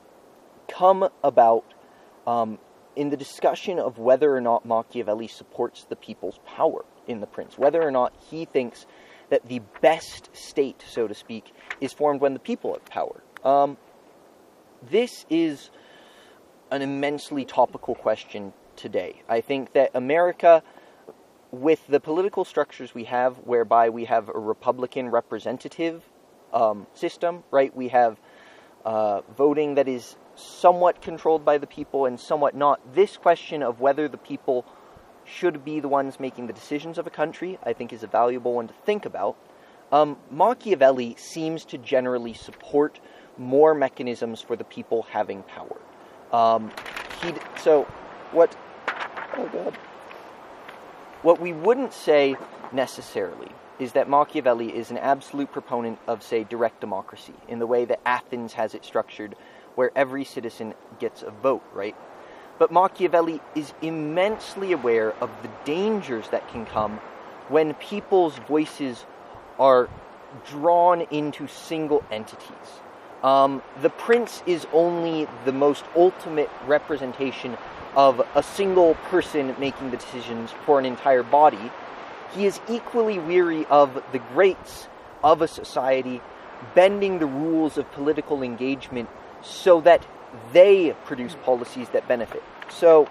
come about um, in the discussion of whether or not Machiavelli supports the people's power in the prince, whether or not he thinks that the best state, so to speak, is formed when the people have power. Um, this is an immensely topical question today. I think that America, with the political structures we have, whereby we have a Republican representative um, system, right? We have uh, voting that is somewhat controlled by the people and somewhat not. This question of whether the people should be the ones making the decisions of a country, I think, is a valuable one to think about. Um, Machiavelli seems to generally support more mechanisms for the people having power. Um, he so what? Oh God. What we wouldn't say necessarily is that Machiavelli is an absolute proponent of, say, direct democracy in the way that Athens has it structured, where every citizen gets a vote, right? But Machiavelli is immensely aware of the dangers that can come when people's voices are drawn into single entities. Um, the prince is only the most ultimate representation of a single person making the decisions for an entire body. He is equally weary of the greats of a society bending the rules of political engagement so that they produce policies that benefit. So,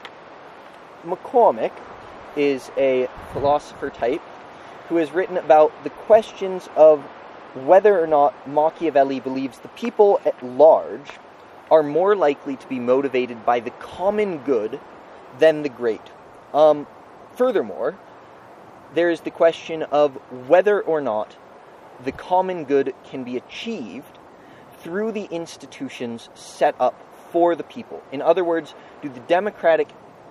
McCormick is a philosopher type who has written about the questions of whether or not Machiavelli believes the people at large are more likely to be motivated by the common good than the great. Um, furthermore, there is the question of whether or not the common good can be achieved through the institutions set up for the people. In other words, do the democratic,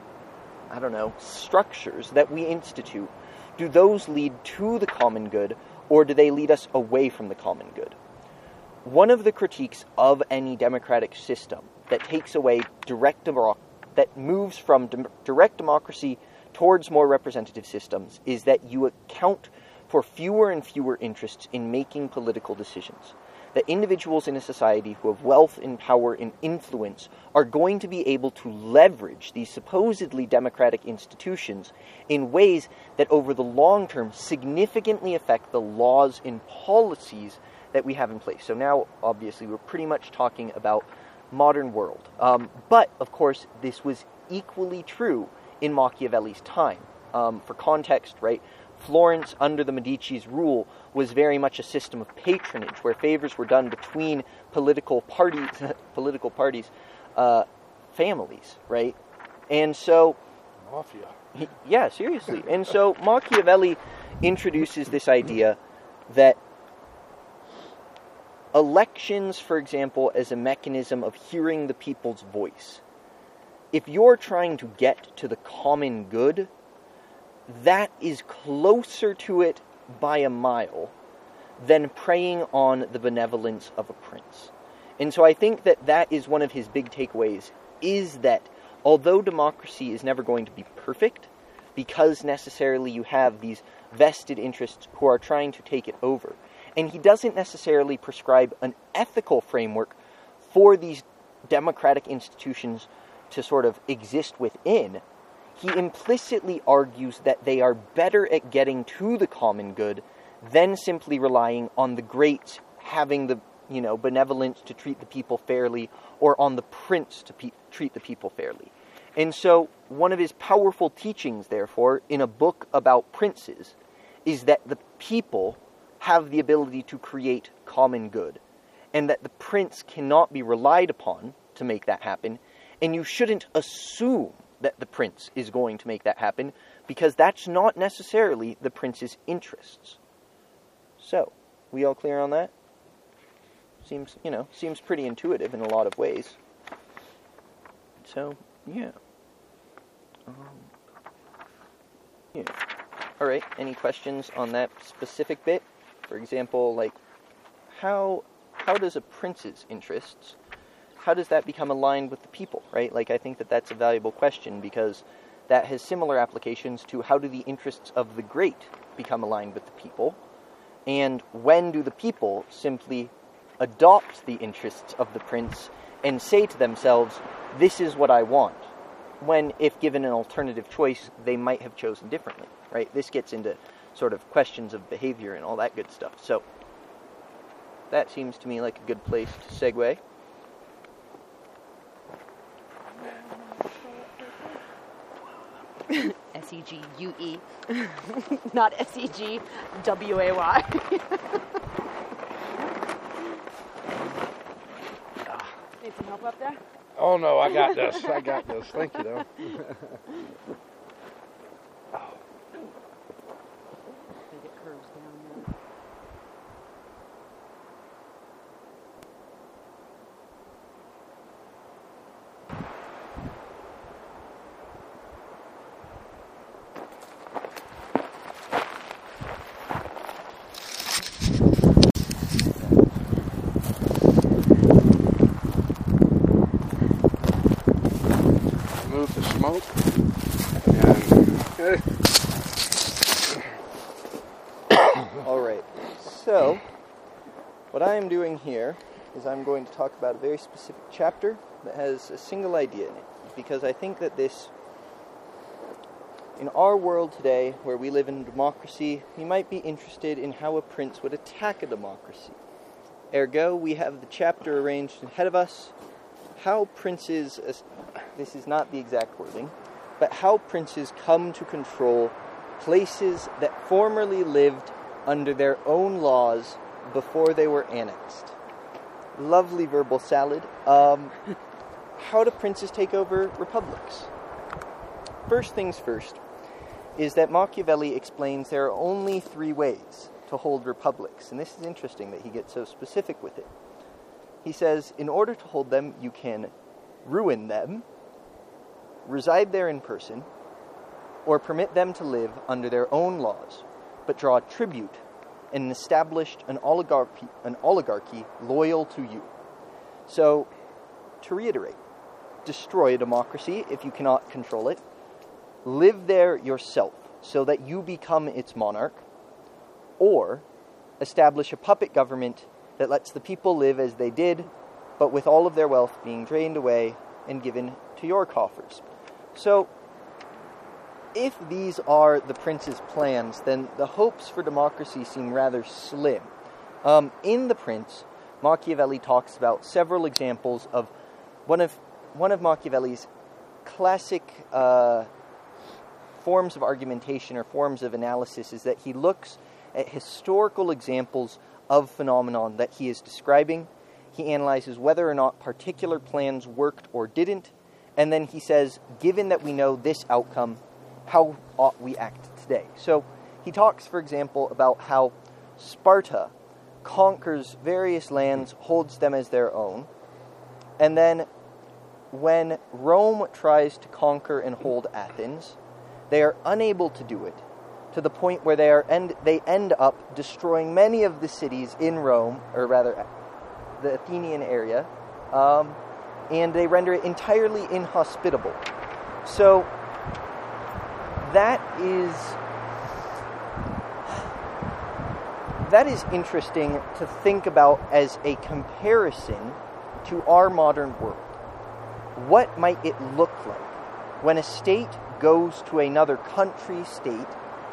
I don't know, structures that we institute, do those lead to the common good, or do they lead us away from the common good? One of the critiques of any democratic system that takes away direct demo- that moves from de- direct democracy towards more representative systems is that you account for fewer and fewer interests in making political decisions. That individuals in a society who have wealth and power and influence are going to be able to leverage these supposedly democratic institutions in ways that over the long term significantly affect the laws and policies that we have in place. So now, obviously, we're pretty much talking about modern world. Um, but, of course, this was equally true in Machiavelli's time. Um, for context, right, Florence, under the Medici's rule, was very much a system of patronage, where favors were done between political parties, political parties, uh, families, right? And so, Mafia. He, yeah, seriously. And so Machiavelli introduces this idea that elections, for example, as a mechanism of hearing the people's voice. If you're trying to get to the common good, that is closer to it by a mile than preying on the benevolence of a prince. And so I think that that is one of his big takeaways, is that although democracy is never going to be perfect, because necessarily you have these vested interests who are trying to take it over, and he doesn't necessarily prescribe an ethical framework for these democratic institutions to sort of exist within, he implicitly argues that they are better at getting to the common good than simply relying on the greats having the, you know, benevolence to treat the people fairly, or on the prince to pe- treat the people fairly. And so, one of his powerful teachings, therefore, in a book about princes, is that the people have the ability to create common good, and that the prince cannot be relied upon to make that happen, and you shouldn't assume that the prince is going to make that happen, because that's not necessarily the prince's interests. So, we all clear on that? Seems, you know, seems pretty intuitive in a lot of ways. So, yeah. Um, yeah. Alright, any questions on that specific bit? For example, like, how how does a prince's interests, how does that become aligned with the people, right? Like, I think that that's a valuable question, because that has similar applications to how do the interests of the great become aligned with the people, and when do the people simply adopt the interests of the prince and say to themselves, this is what I want, when, if given an alternative choice, they might have chosen differently, right? This gets into sort of questions of behavior and all that good stuff. So, that seems to me like a good place to segue. S E G U E, not S E G W A Y. Need some help up there? Oh, no, I got this. I got this. Thank you, though. I think it curves down there. Remove the smoke. And, Alright, so, what I am doing here is I'm going to talk about a very specific chapter that has a single idea in it, because I think that this, in our world today, where we live in a democracy, we might be interested in how a prince would attack a democracy. Ergo, we have the chapter arranged ahead of us, how princes, this is not the exact wording, but how princes come to control places that formerly lived under their own laws before they were annexed. Lovely verbal salad. Um, how do princes take over republics? First things first is that Machiavelli explains there are only three ways to hold republics, and this is interesting that he gets so specific with it. He says, in order to hold them, you can ruin them, reside there in person, or permit them to live under their own laws, but draw tribute and established an oligarchy, an oligarchy loyal to you. So, to reiterate, destroy a democracy if you cannot control it, live there yourself so that you become its monarch, or establish a puppet government that lets the people live as they did, but with all of their wealth being drained away and given to your coffers. So, if these are the prince's plans, then the hopes for democracy seem rather slim. Um, in The Prince, Machiavelli talks about several examples of one of one of Machiavelli's classic uh, forms of argumentation or forms of analysis is that he looks at historical examples of phenomenon that he is describing. He analyzes whether or not particular plans worked or didn't, and then he says, given that we know this outcome, how ought we act today? So he talks, for example, about how Sparta conquers various lands, holds them as their own, and then when Rome tries to conquer and hold Athens, they are unable to do it, to the point where they are end, they end up destroying many of the cities in Rome, or rather the Athenian area, um, and they render it entirely inhospitable. So that is that is interesting to think about as a comparison to our modern world. what might it look like when a state goes to another country, state,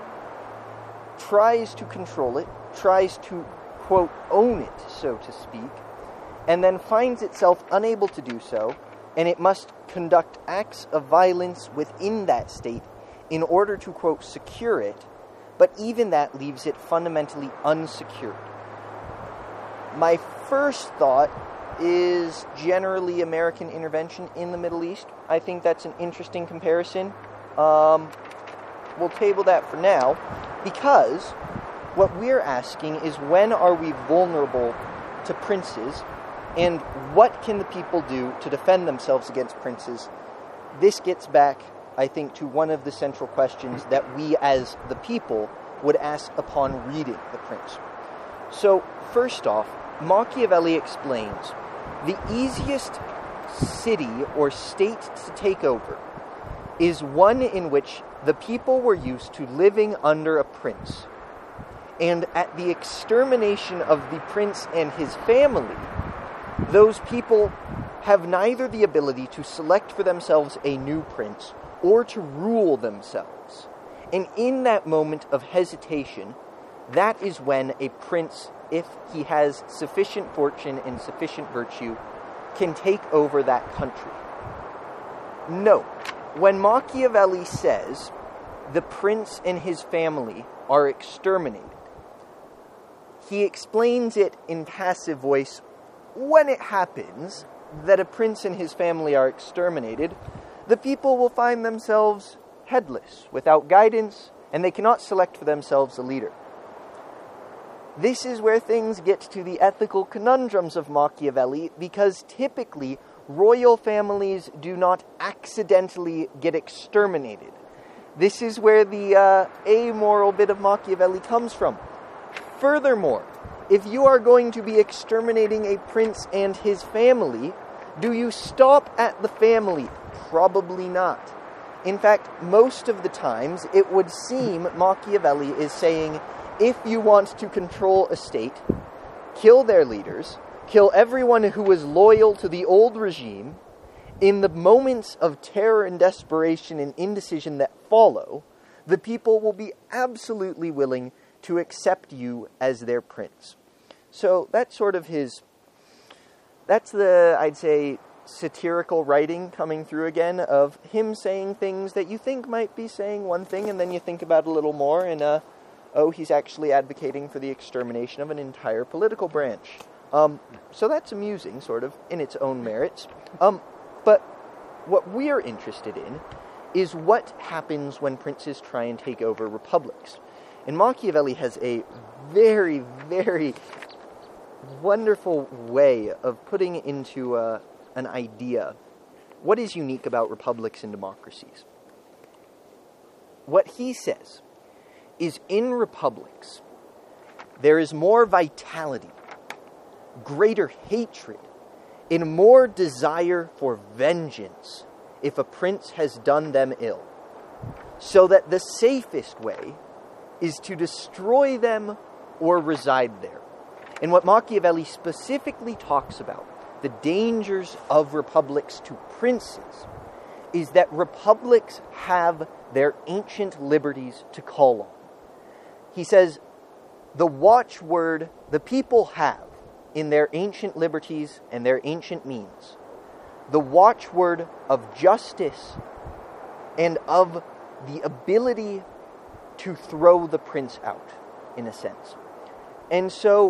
tries to control it, tries to, quote, own it, so to speak, and then finds itself unable to do so, and it must conduct acts of violence within that state in order to, quote, secure it, but even that leaves it fundamentally unsecured. My first thought is generally American intervention in the Middle East. I think that's an interesting comparison. Um, we'll table that for now, because what we're asking is, when are we vulnerable to princes, and what can the people do to defend themselves against princes? This gets back, I think, to one of the central questions that we as the people would ask upon reading The Prince. So, first off, Machiavelli explains the easiest city or state to take over is one in which the people were used to living under a prince. And at the extermination of the prince and his family, those people have neither the ability to select for themselves a new prince or to rule themselves. And in that moment of hesitation, that is when a prince, if he has sufficient fortune and sufficient virtue, can take over that country. Note, when Machiavelli says the prince and his family are exterminated, he explains it in passive voice. When it happens that a prince and his family are exterminated, the people will find themselves headless, without guidance, and they cannot select for themselves a leader. This is where things get to the ethical conundrums of Machiavelli, because typically royal families do not accidentally get exterminated. This is where the uh, amoral bit of Machiavelli comes from. Furthermore, if you are going to be exterminating a prince and his family, do you stop at the family? Probably not. In fact, most of the times, it would seem Machiavelli is saying, if you want to control a state, kill their leaders, kill everyone who is loyal to the old regime. In the moments of terror and desperation and indecision that follow, the people will be absolutely willing to accept you as their prince. So that's sort of his, that's the, I'd say, satirical writing coming through again, of him saying things that you think might be saying one thing, and then you think about it a little more, and uh, oh, he's actually advocating for the extermination of an entire political branch. Um, so that's amusing, sort of, in its own merits. Um, but what we're interested in is what happens when princes try and take over republics. And Machiavelli has a very, very wonderful way of putting into uh, an idea what is unique about republics and democracies. What he says is, in republics, there is more vitality, greater hatred, and more desire for vengeance if a prince has done them ill. So that the safest way is to destroy them or reside there. And what Machiavelli specifically talks about, the dangers of republics to princes, is that republics have their ancient liberties to call on. He says, the watchword the people have in their ancient liberties and their ancient means, the watchword of justice and of the ability to throw the prince out, in a sense. And so,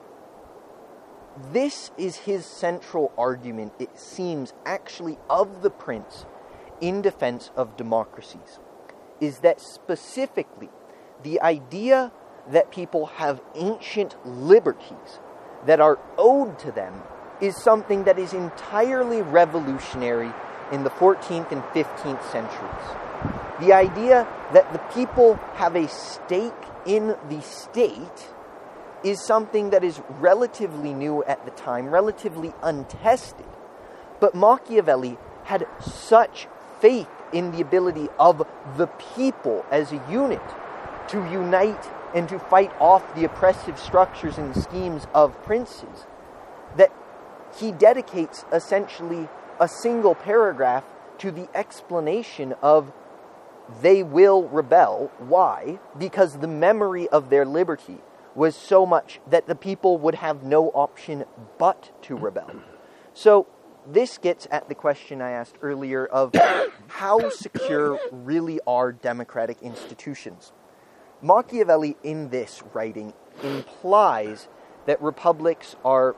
this is his central argument, it seems, actually, of the prince in defense of democracies, is that specifically the idea that people have ancient liberties that are owed to them is something that is entirely revolutionary in the fourteenth and fifteenth centuries. The idea that the people have a stake in the state is something that is relatively new at the time, relatively untested. But Machiavelli had such faith in the ability of the people as a unit to unite and to fight off the oppressive structures and schemes of princes, that he dedicates essentially a single paragraph to the explanation of they will rebel. Why? Because the memory of their liberty was so much that the people would have no option but to rebel. So this gets at the question I asked earlier of how secure really are democratic institutions. Machiavelli in this writing implies that republics are,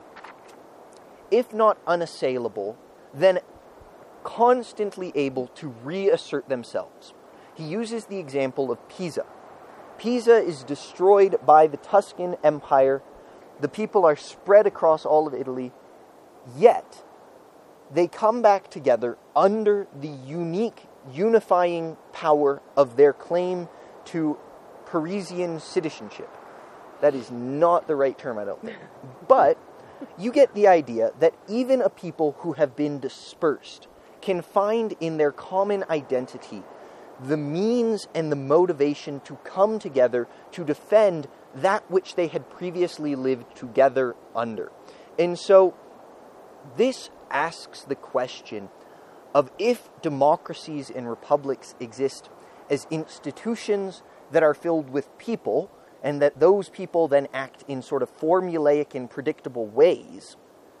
if not unassailable, then constantly able to reassert themselves. He uses the example of Pisa. Pisa is destroyed by the Tuscan Empire. The people are spread across all of Italy, yet they come back together under the unique unifying power of their claim to Parisian citizenship. That is not the right term, I don't think. But you get the idea that even a people who have been dispersed can find in their common identity the means and the motivation to come together to defend that which they had previously lived together under. And so this asks the question of if democracies and republics exist as institutions that are filled with people, and that those people then act in sort of formulaic and predictable ways,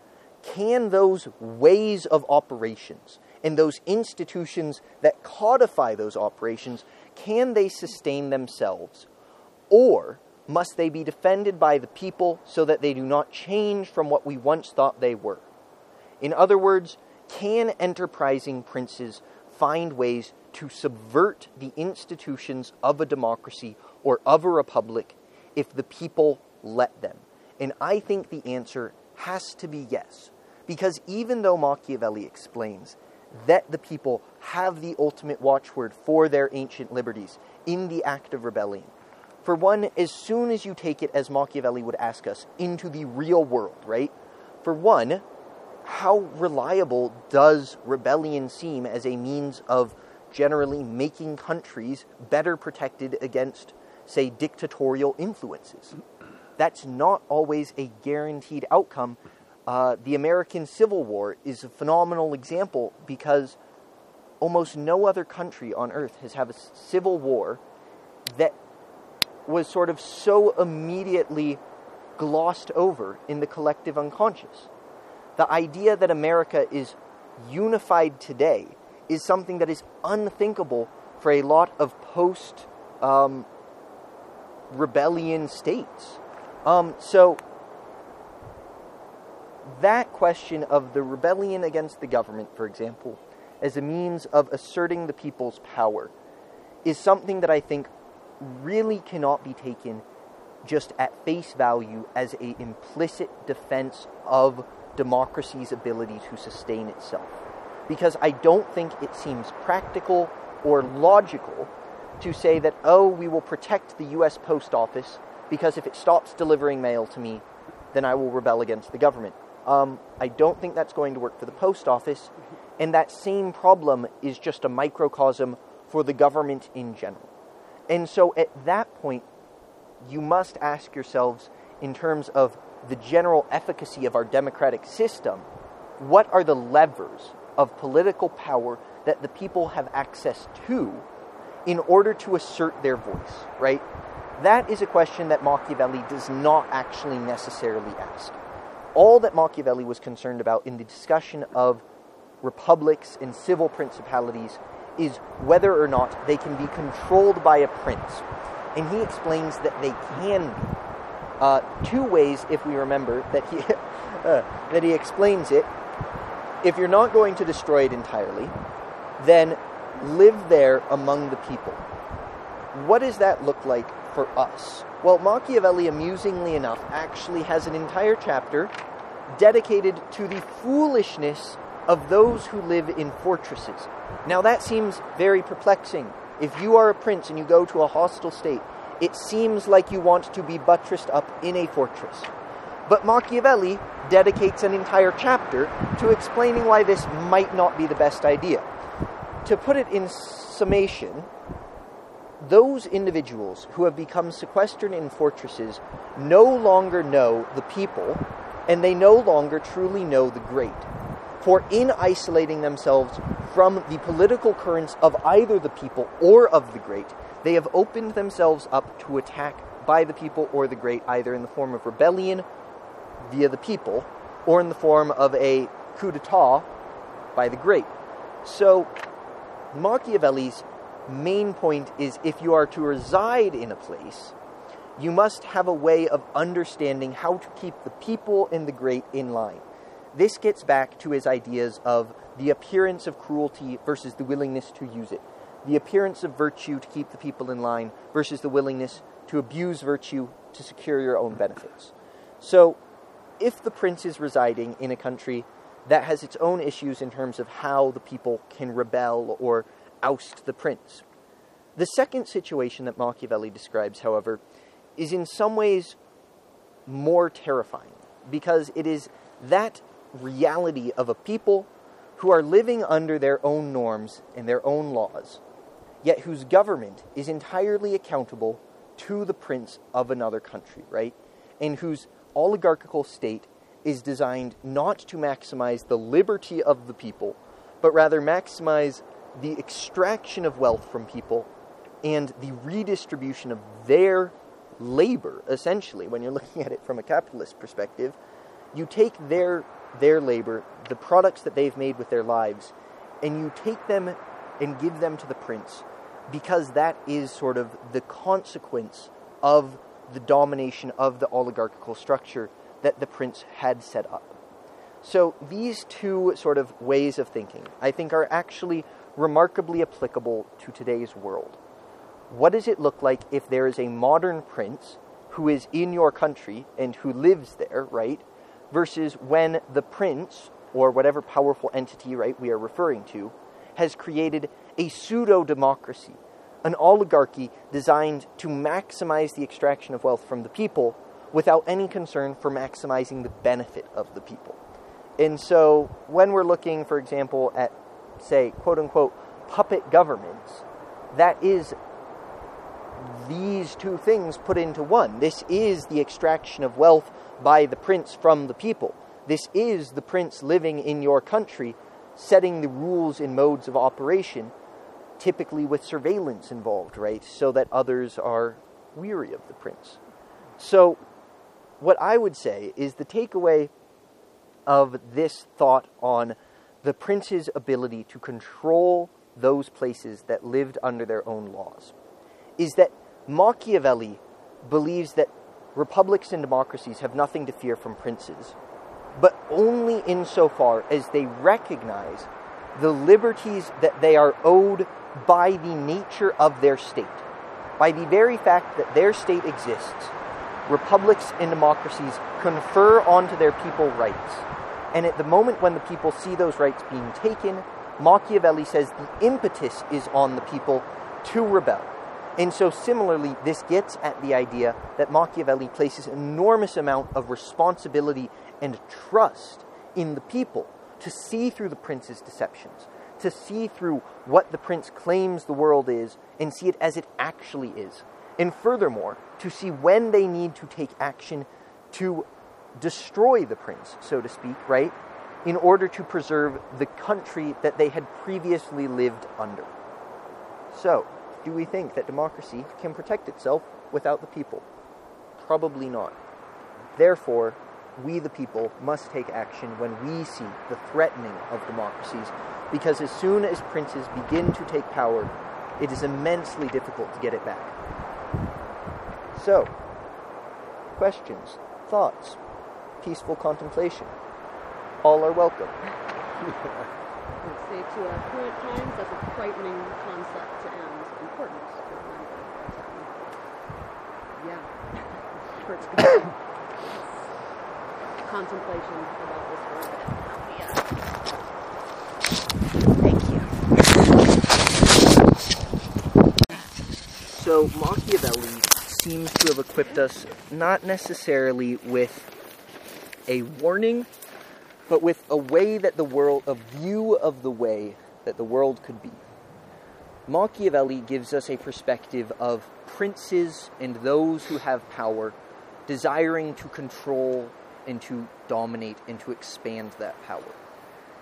can those ways of operations and those institutions that codify those operations, can they sustain themselves? Or must they be defended by the people so that they do not change from what we once thought they were? In other words, can enterprising princes find ways to subvert the institutions of a democracy or of a republic if the people let them? And I think the answer has to be yes. Because even though Machiavelli explains that the people have the ultimate watchword for their ancient liberties in the act of rebellion, for one, as soon as you take it, as Machiavelli would ask us, into the real world, right? For one, how reliable does rebellion seem as a means of generally making countries better protected against, say, dictatorial influences? That's not always a guaranteed outcome. Uh, the American Civil War is a phenomenal example because almost no other country on earth has had a civil war that was sort of so immediately glossed over in the collective unconscious. The idea that America is unified today is something that is unthinkable for a lot of post um, rebellion states. Um, so that question of the rebellion against the government, for example, as a means of asserting the people's power, is something that I think really cannot be taken just at face value as an implicit defense of democracy's ability to sustain itself. Because I don't think it seems practical or logical to say that, oh, we will protect the U S Post Office because if it stops delivering mail to me, then I will rebel against the government. Um, I don't think that's going to work for the post office, and that same problem is just a microcosm for the government in general. And so at that point, you must ask yourselves, in terms of the general efficacy of our democratic system, what are the levers of political power that the people have access to in order to assert their voice, right? That is a question that Machiavelli does not actually necessarily ask. All that Machiavelli was concerned about in the discussion of republics and civil principalities is whether or not they can be controlled by a prince. And he explains that they can be. Uh, two ways, if we remember, that he, uh, that he explains it. If you're not going to destroy it entirely, then live there among the people. What does that look like for us? Well, Machiavelli, amusingly enough, actually has an entire chapter dedicated to the foolishness of those who live in fortresses. Now, that seems very perplexing. If you are a prince and you go to a hostile state, it seems like you want to be buttressed up in a fortress. But Machiavelli dedicates an entire chapter to explaining why this might not be the best idea. To put it in summation, those individuals who have become sequestered in fortresses no longer know the people, and they no longer truly know the great. For in isolating themselves from the political currents of either the people or of the great, they have opened themselves up to attack by the people or the great, either in the form of rebellion via the people, or in the form of a coup d'etat by the great. So, Machiavelli's main point is, if you are to reside in a place, you must have a way of understanding how to keep the people and the great in line. This gets back to his ideas of the appearance of cruelty versus the willingness to use it, the appearance of virtue to keep the people in line versus the willingness to abuse virtue to secure your own benefits. So, if the prince is residing in a country that has its own issues in terms of how the people can rebel or oust the prince. The second situation that Machiavelli describes, however, is in some ways more terrifying, because it is that reality of a people who are living under their own norms and their own laws, yet whose government is entirely accountable to the prince of another country, right? And whose oligarchical state is designed not to maximize the liberty of the people, but rather maximize the extraction of wealth from people and the redistribution of their labor, essentially. When you're looking at it from a capitalist perspective, you take their their labor, the products that they've made with their lives, and you take them and give them to the prince, because that is sort of the consequence of the domination of the oligarchical structure that the prince had set up. So these two sort of ways of thinking, I think, are actually remarkably applicable to today's world. What does it look like if there is a modern prince who is in your country and who lives there, right? Versus when the prince, or whatever powerful entity, right, we are referring to, has created a pseudo-democracy, an oligarchy designed to maximize the extraction of wealth from the people without any concern for maximizing the benefit of the people. And so when we're looking, for example, at, say, quote-unquote, puppet governments, that is these two things put into one. This is the extraction of wealth by the prince from the people. This is the prince living in your country, setting the rules and modes of operation, typically with surveillance involved, right? So that others are weary of the prince. So what I would say is the takeaway of this thought on the prince's ability to control those places that lived under their own laws is that Machiavelli believes that republics and democracies have nothing to fear from princes, but only insofar as they recognize the liberties that they are owed by the nature of their state. By the very fact that their state exists, republics and democracies confer onto their people rights. And at the moment when the people see those rights being taken, Machiavelli says the impetus is on the people to rebel. And so similarly, this gets at the idea that Machiavelli places an enormous amount of responsibility and trust in the people to see through the prince's deceptions, to see through what the prince claims the world is and see it as it actually is. And furthermore, to see when they need to take action to destroy the prince, so to speak, right, in order to preserve the country that they had previously lived under. So, do we think that democracy can protect itself without the people? Probably not. Therefore, we the people must take action when we see the threatening of democracies, because as soon as princes begin to take power, it is immensely difficult to get it back. So, questions, thoughts, peaceful contemplation, all are welcome. Let's say to our current times, that's a frightening concept and important to remember. Yeah. For its good. Contemplation about this word. Yeah. Thank you. So Machiavelli seems to have equipped us not necessarily with a warning, but with a way that the world, a view of the way that the world could be. Machiavelli gives us a perspective of princes and those who have power desiring to control and to dominate and to expand that power.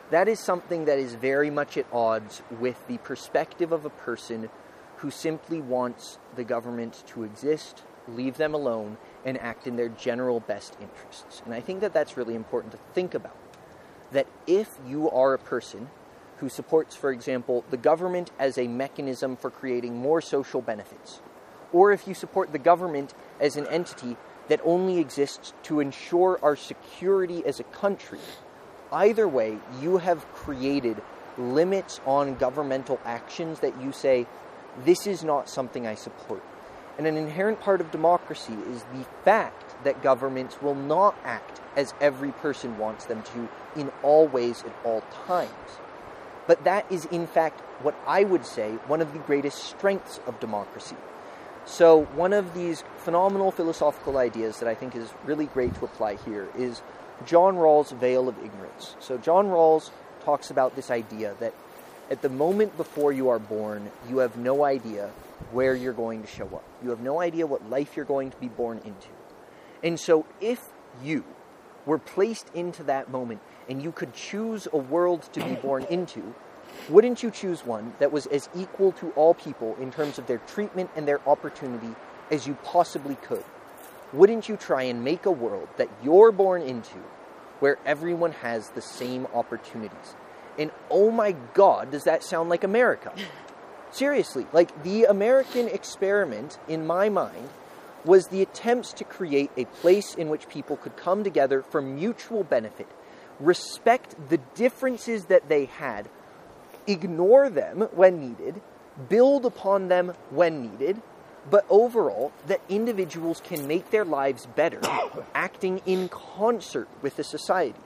that is something that is very much at odds with the perspective of a person who simply wants the government to exist, leave them alone, and act in their general best interests. And I think that that's really important to think about. That if you are a person who supports, for example, the government as a mechanism for creating more social benefits, or if you support the government as an entity that only exists to ensure our security as a country, either way, you have created limits on governmental actions that you say, this is not something I support. And an inherent part of democracy is the fact that governments will not act as every person wants them to in all ways at all times. But that is, in fact, what I would say one of the greatest strengths of democracy. So one of these phenomenal philosophical ideas that I think is really great to apply here is John Rawls' veil of ignorance. So John Rawls talks about this idea that at the moment before you are born, you have no idea where you're going to show up. You have no idea what life you're going to be born into. And so if you were placed into that moment and you could choose a world to be born into, wouldn't you choose one that was as equal to all people in terms of their treatment and their opportunity as you possibly could? Wouldn't you try and make a world that you're born into where everyone has the same opportunities? And oh my God, does that sound like America? Seriously, like the American experiment, in my mind, was the attempts to create a place in which people could come together for mutual benefit, respect the differences that they had, ignore them when needed, build upon them when needed, but overall, that individuals can make their lives better acting in concert with the society.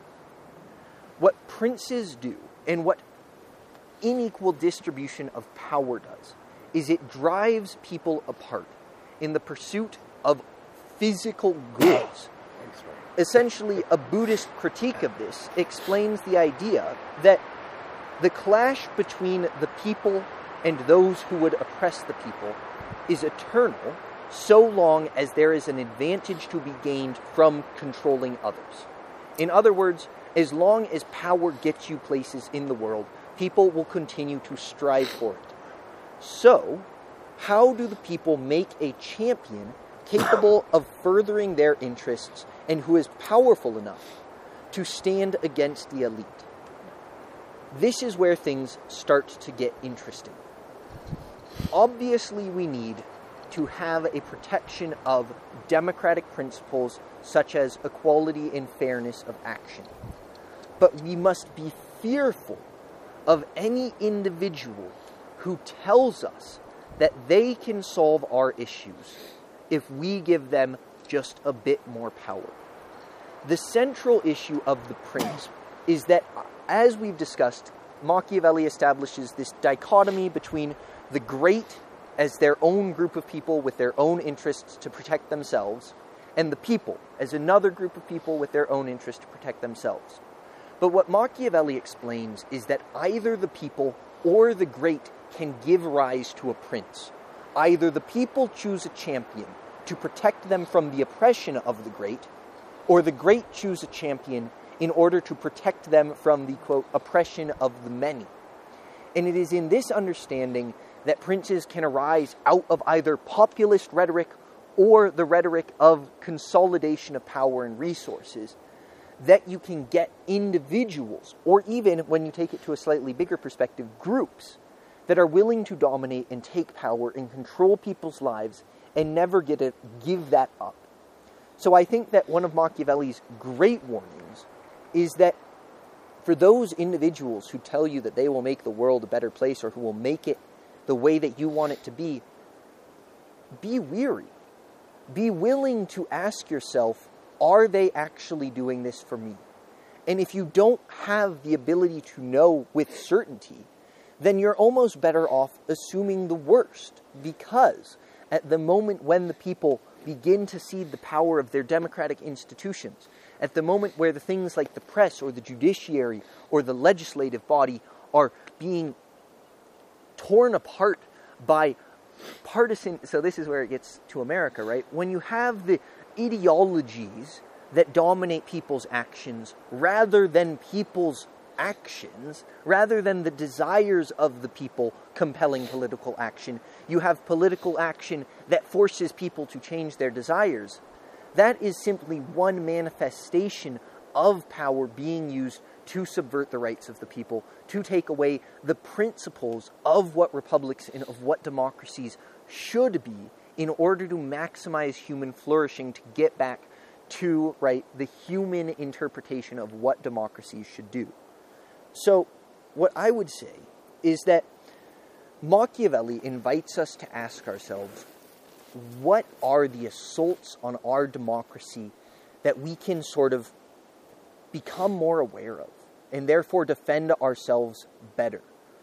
What princes do, and what unequal distribution of power does, is it drives people apart in the pursuit of physical goods. Essentially, a Buddhist critique of this explains the idea that the clash between the people and those who would oppress the people is eternal so long as there is an advantage to be gained from controlling others. In other words, as long as power gets you places in the world, people will continue to strive for it. So, how do the people make a champion capable of furthering their interests and who is powerful enough to stand against the elite? This is where things start to get interesting. Obviously, we need to have a protection of democratic principles such as equality and fairness of action. But we must be fearful of any individual who tells us that they can solve our issues if we give them just a bit more power. The central issue of The Prince is that, as we've discussed, Machiavelli establishes this dichotomy between the great as their own group of people with their own interests to protect themselves, and the people as another group of people with their own interests to protect themselves. But what Machiavelli explains is that either the people or the great can give rise to a prince. Either the people choose a champion to protect them from the oppression of the great, or the great choose a champion in order to protect them from the, quote, oppression of the many. And it is in this understanding that princes can arise out of either populist rhetoric or the rhetoric of consolidation of power and resources, that you can get individuals, or even, when you take it to a slightly bigger perspective, groups that are willing to dominate and take power and control people's lives and never get to give that up. So I think that one of Machiavelli's great warnings is that for those individuals who tell you that they will make the world a better place or who will make it the way that you want it to be, be weary. Be willing to ask yourself, are they actually doing this for me? And if you don't have the ability to know with certainty, then you're almost better off assuming the worst, because at the moment when the people begin to cede the power of their democratic institutions, at the moment where the things like the press or the judiciary or the legislative body are being torn apart by partisan... So this is where it gets to America, right? When you have the ideologies that dominate people's actions rather than people's actions rather than the desires of the people compelling political action. You have political action that forces people to change their desires. That is simply one manifestation of power being used to subvert the rights of the people, to take away the principles of what republics and of what democracies should be in order to maximize human flourishing, to get back to, right, the human interpretation of what democracies should do. So, what I would say is that Machiavelli invites us to ask ourselves, what are the assaults on our democracy that we can sort of become more aware of, and therefore defend ourselves better?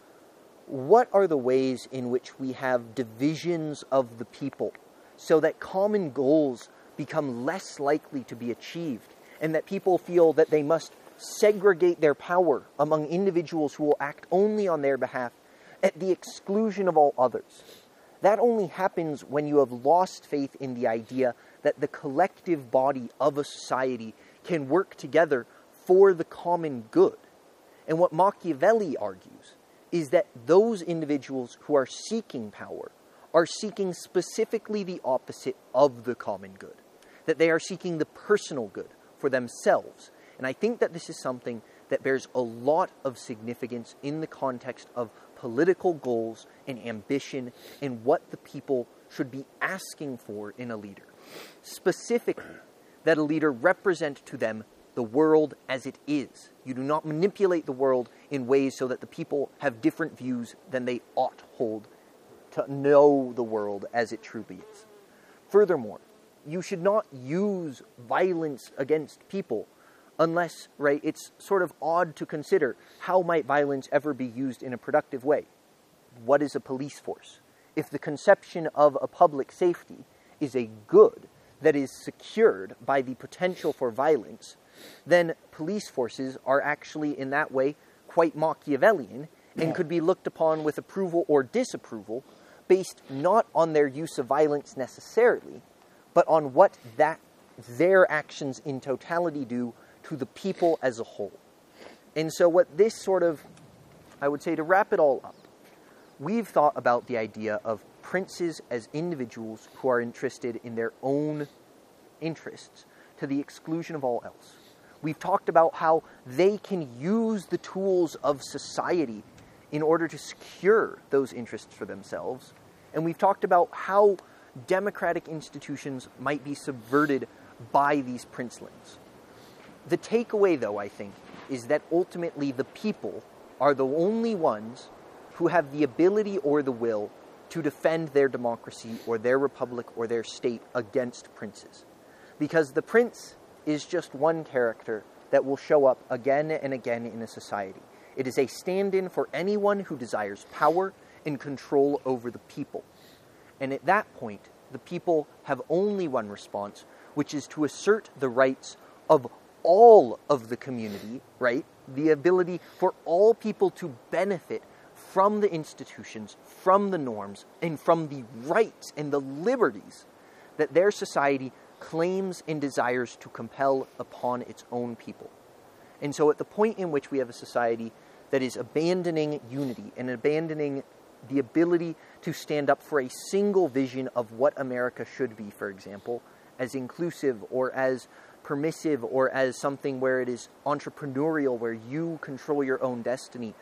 What are the ways in which we have divisions of the people so that common goals become less likely to be achieved, and that people feel that they must segregate their power among individuals who will act only on their behalf at the exclusion of all others? That only happens when you have lost faith in the idea that the collective body of a society can work together for the common good. And what Machiavelli argues is that those individuals who are seeking power are seeking specifically the opposite of the common good, that they are seeking the personal good for themselves. And I think that this is something that bears a lot of significance in the context of political goals and ambition and what the people should be asking for in a leader. Specifically, that a leader represent to them the world as it is. You do not manipulate the world in ways so that the people have different views than they ought hold to know the world as it truly is. Furthermore, you should not use violence against people unless, right, it's sort of odd to consider how might violence ever be used in a productive way. What is a police force? If the conception of a public safety is a good that is secured by the potential for violence, then police forces are actually in that way quite Machiavellian and could be looked upon with approval or disapproval based not on their use of violence necessarily, but on what that their actions in totality do to the people as a whole. And so what this sort of, I would say to wrap it all up, we've thought about the idea of princes as individuals who are interested in their own interests to the exclusion of all else. We've talked about how they can use the tools of society in order to secure those interests for themselves. And we've talked about how democratic institutions might be subverted by these princelings. The takeaway, though, I think, is that ultimately the people are the only ones who have the ability or the will to defend their democracy or their republic or their state against princes. Because the prince is just one character that will show up again and again in a society. It is a stand-in for anyone who desires power and control over the people. And at that point, the people have only one response, which is to assert the rights of all of the community, right? The ability for all people to benefit from the institutions, from the norms, and from the rights and the liberties that their society claims and desires to compel upon its own people. And so at the point in which we have a society that is abandoning unity and abandoning the ability to stand up for a single vision of what America should be, for example, as inclusive or as permissive or as something where it is entrepreneurial, where you control your own destiny,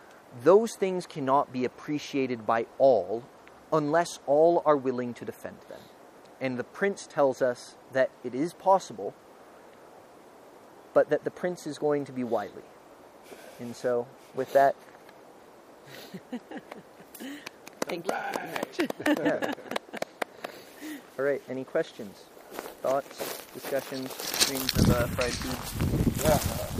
those things cannot be appreciated by all unless all are willing to defend them. And the prince tells us that it is possible, but that the prince is going to be wily. And so, with that... Thank you. Yeah. All right, any questions, thoughts, discussions, dreams of uh, fried food? Yeah.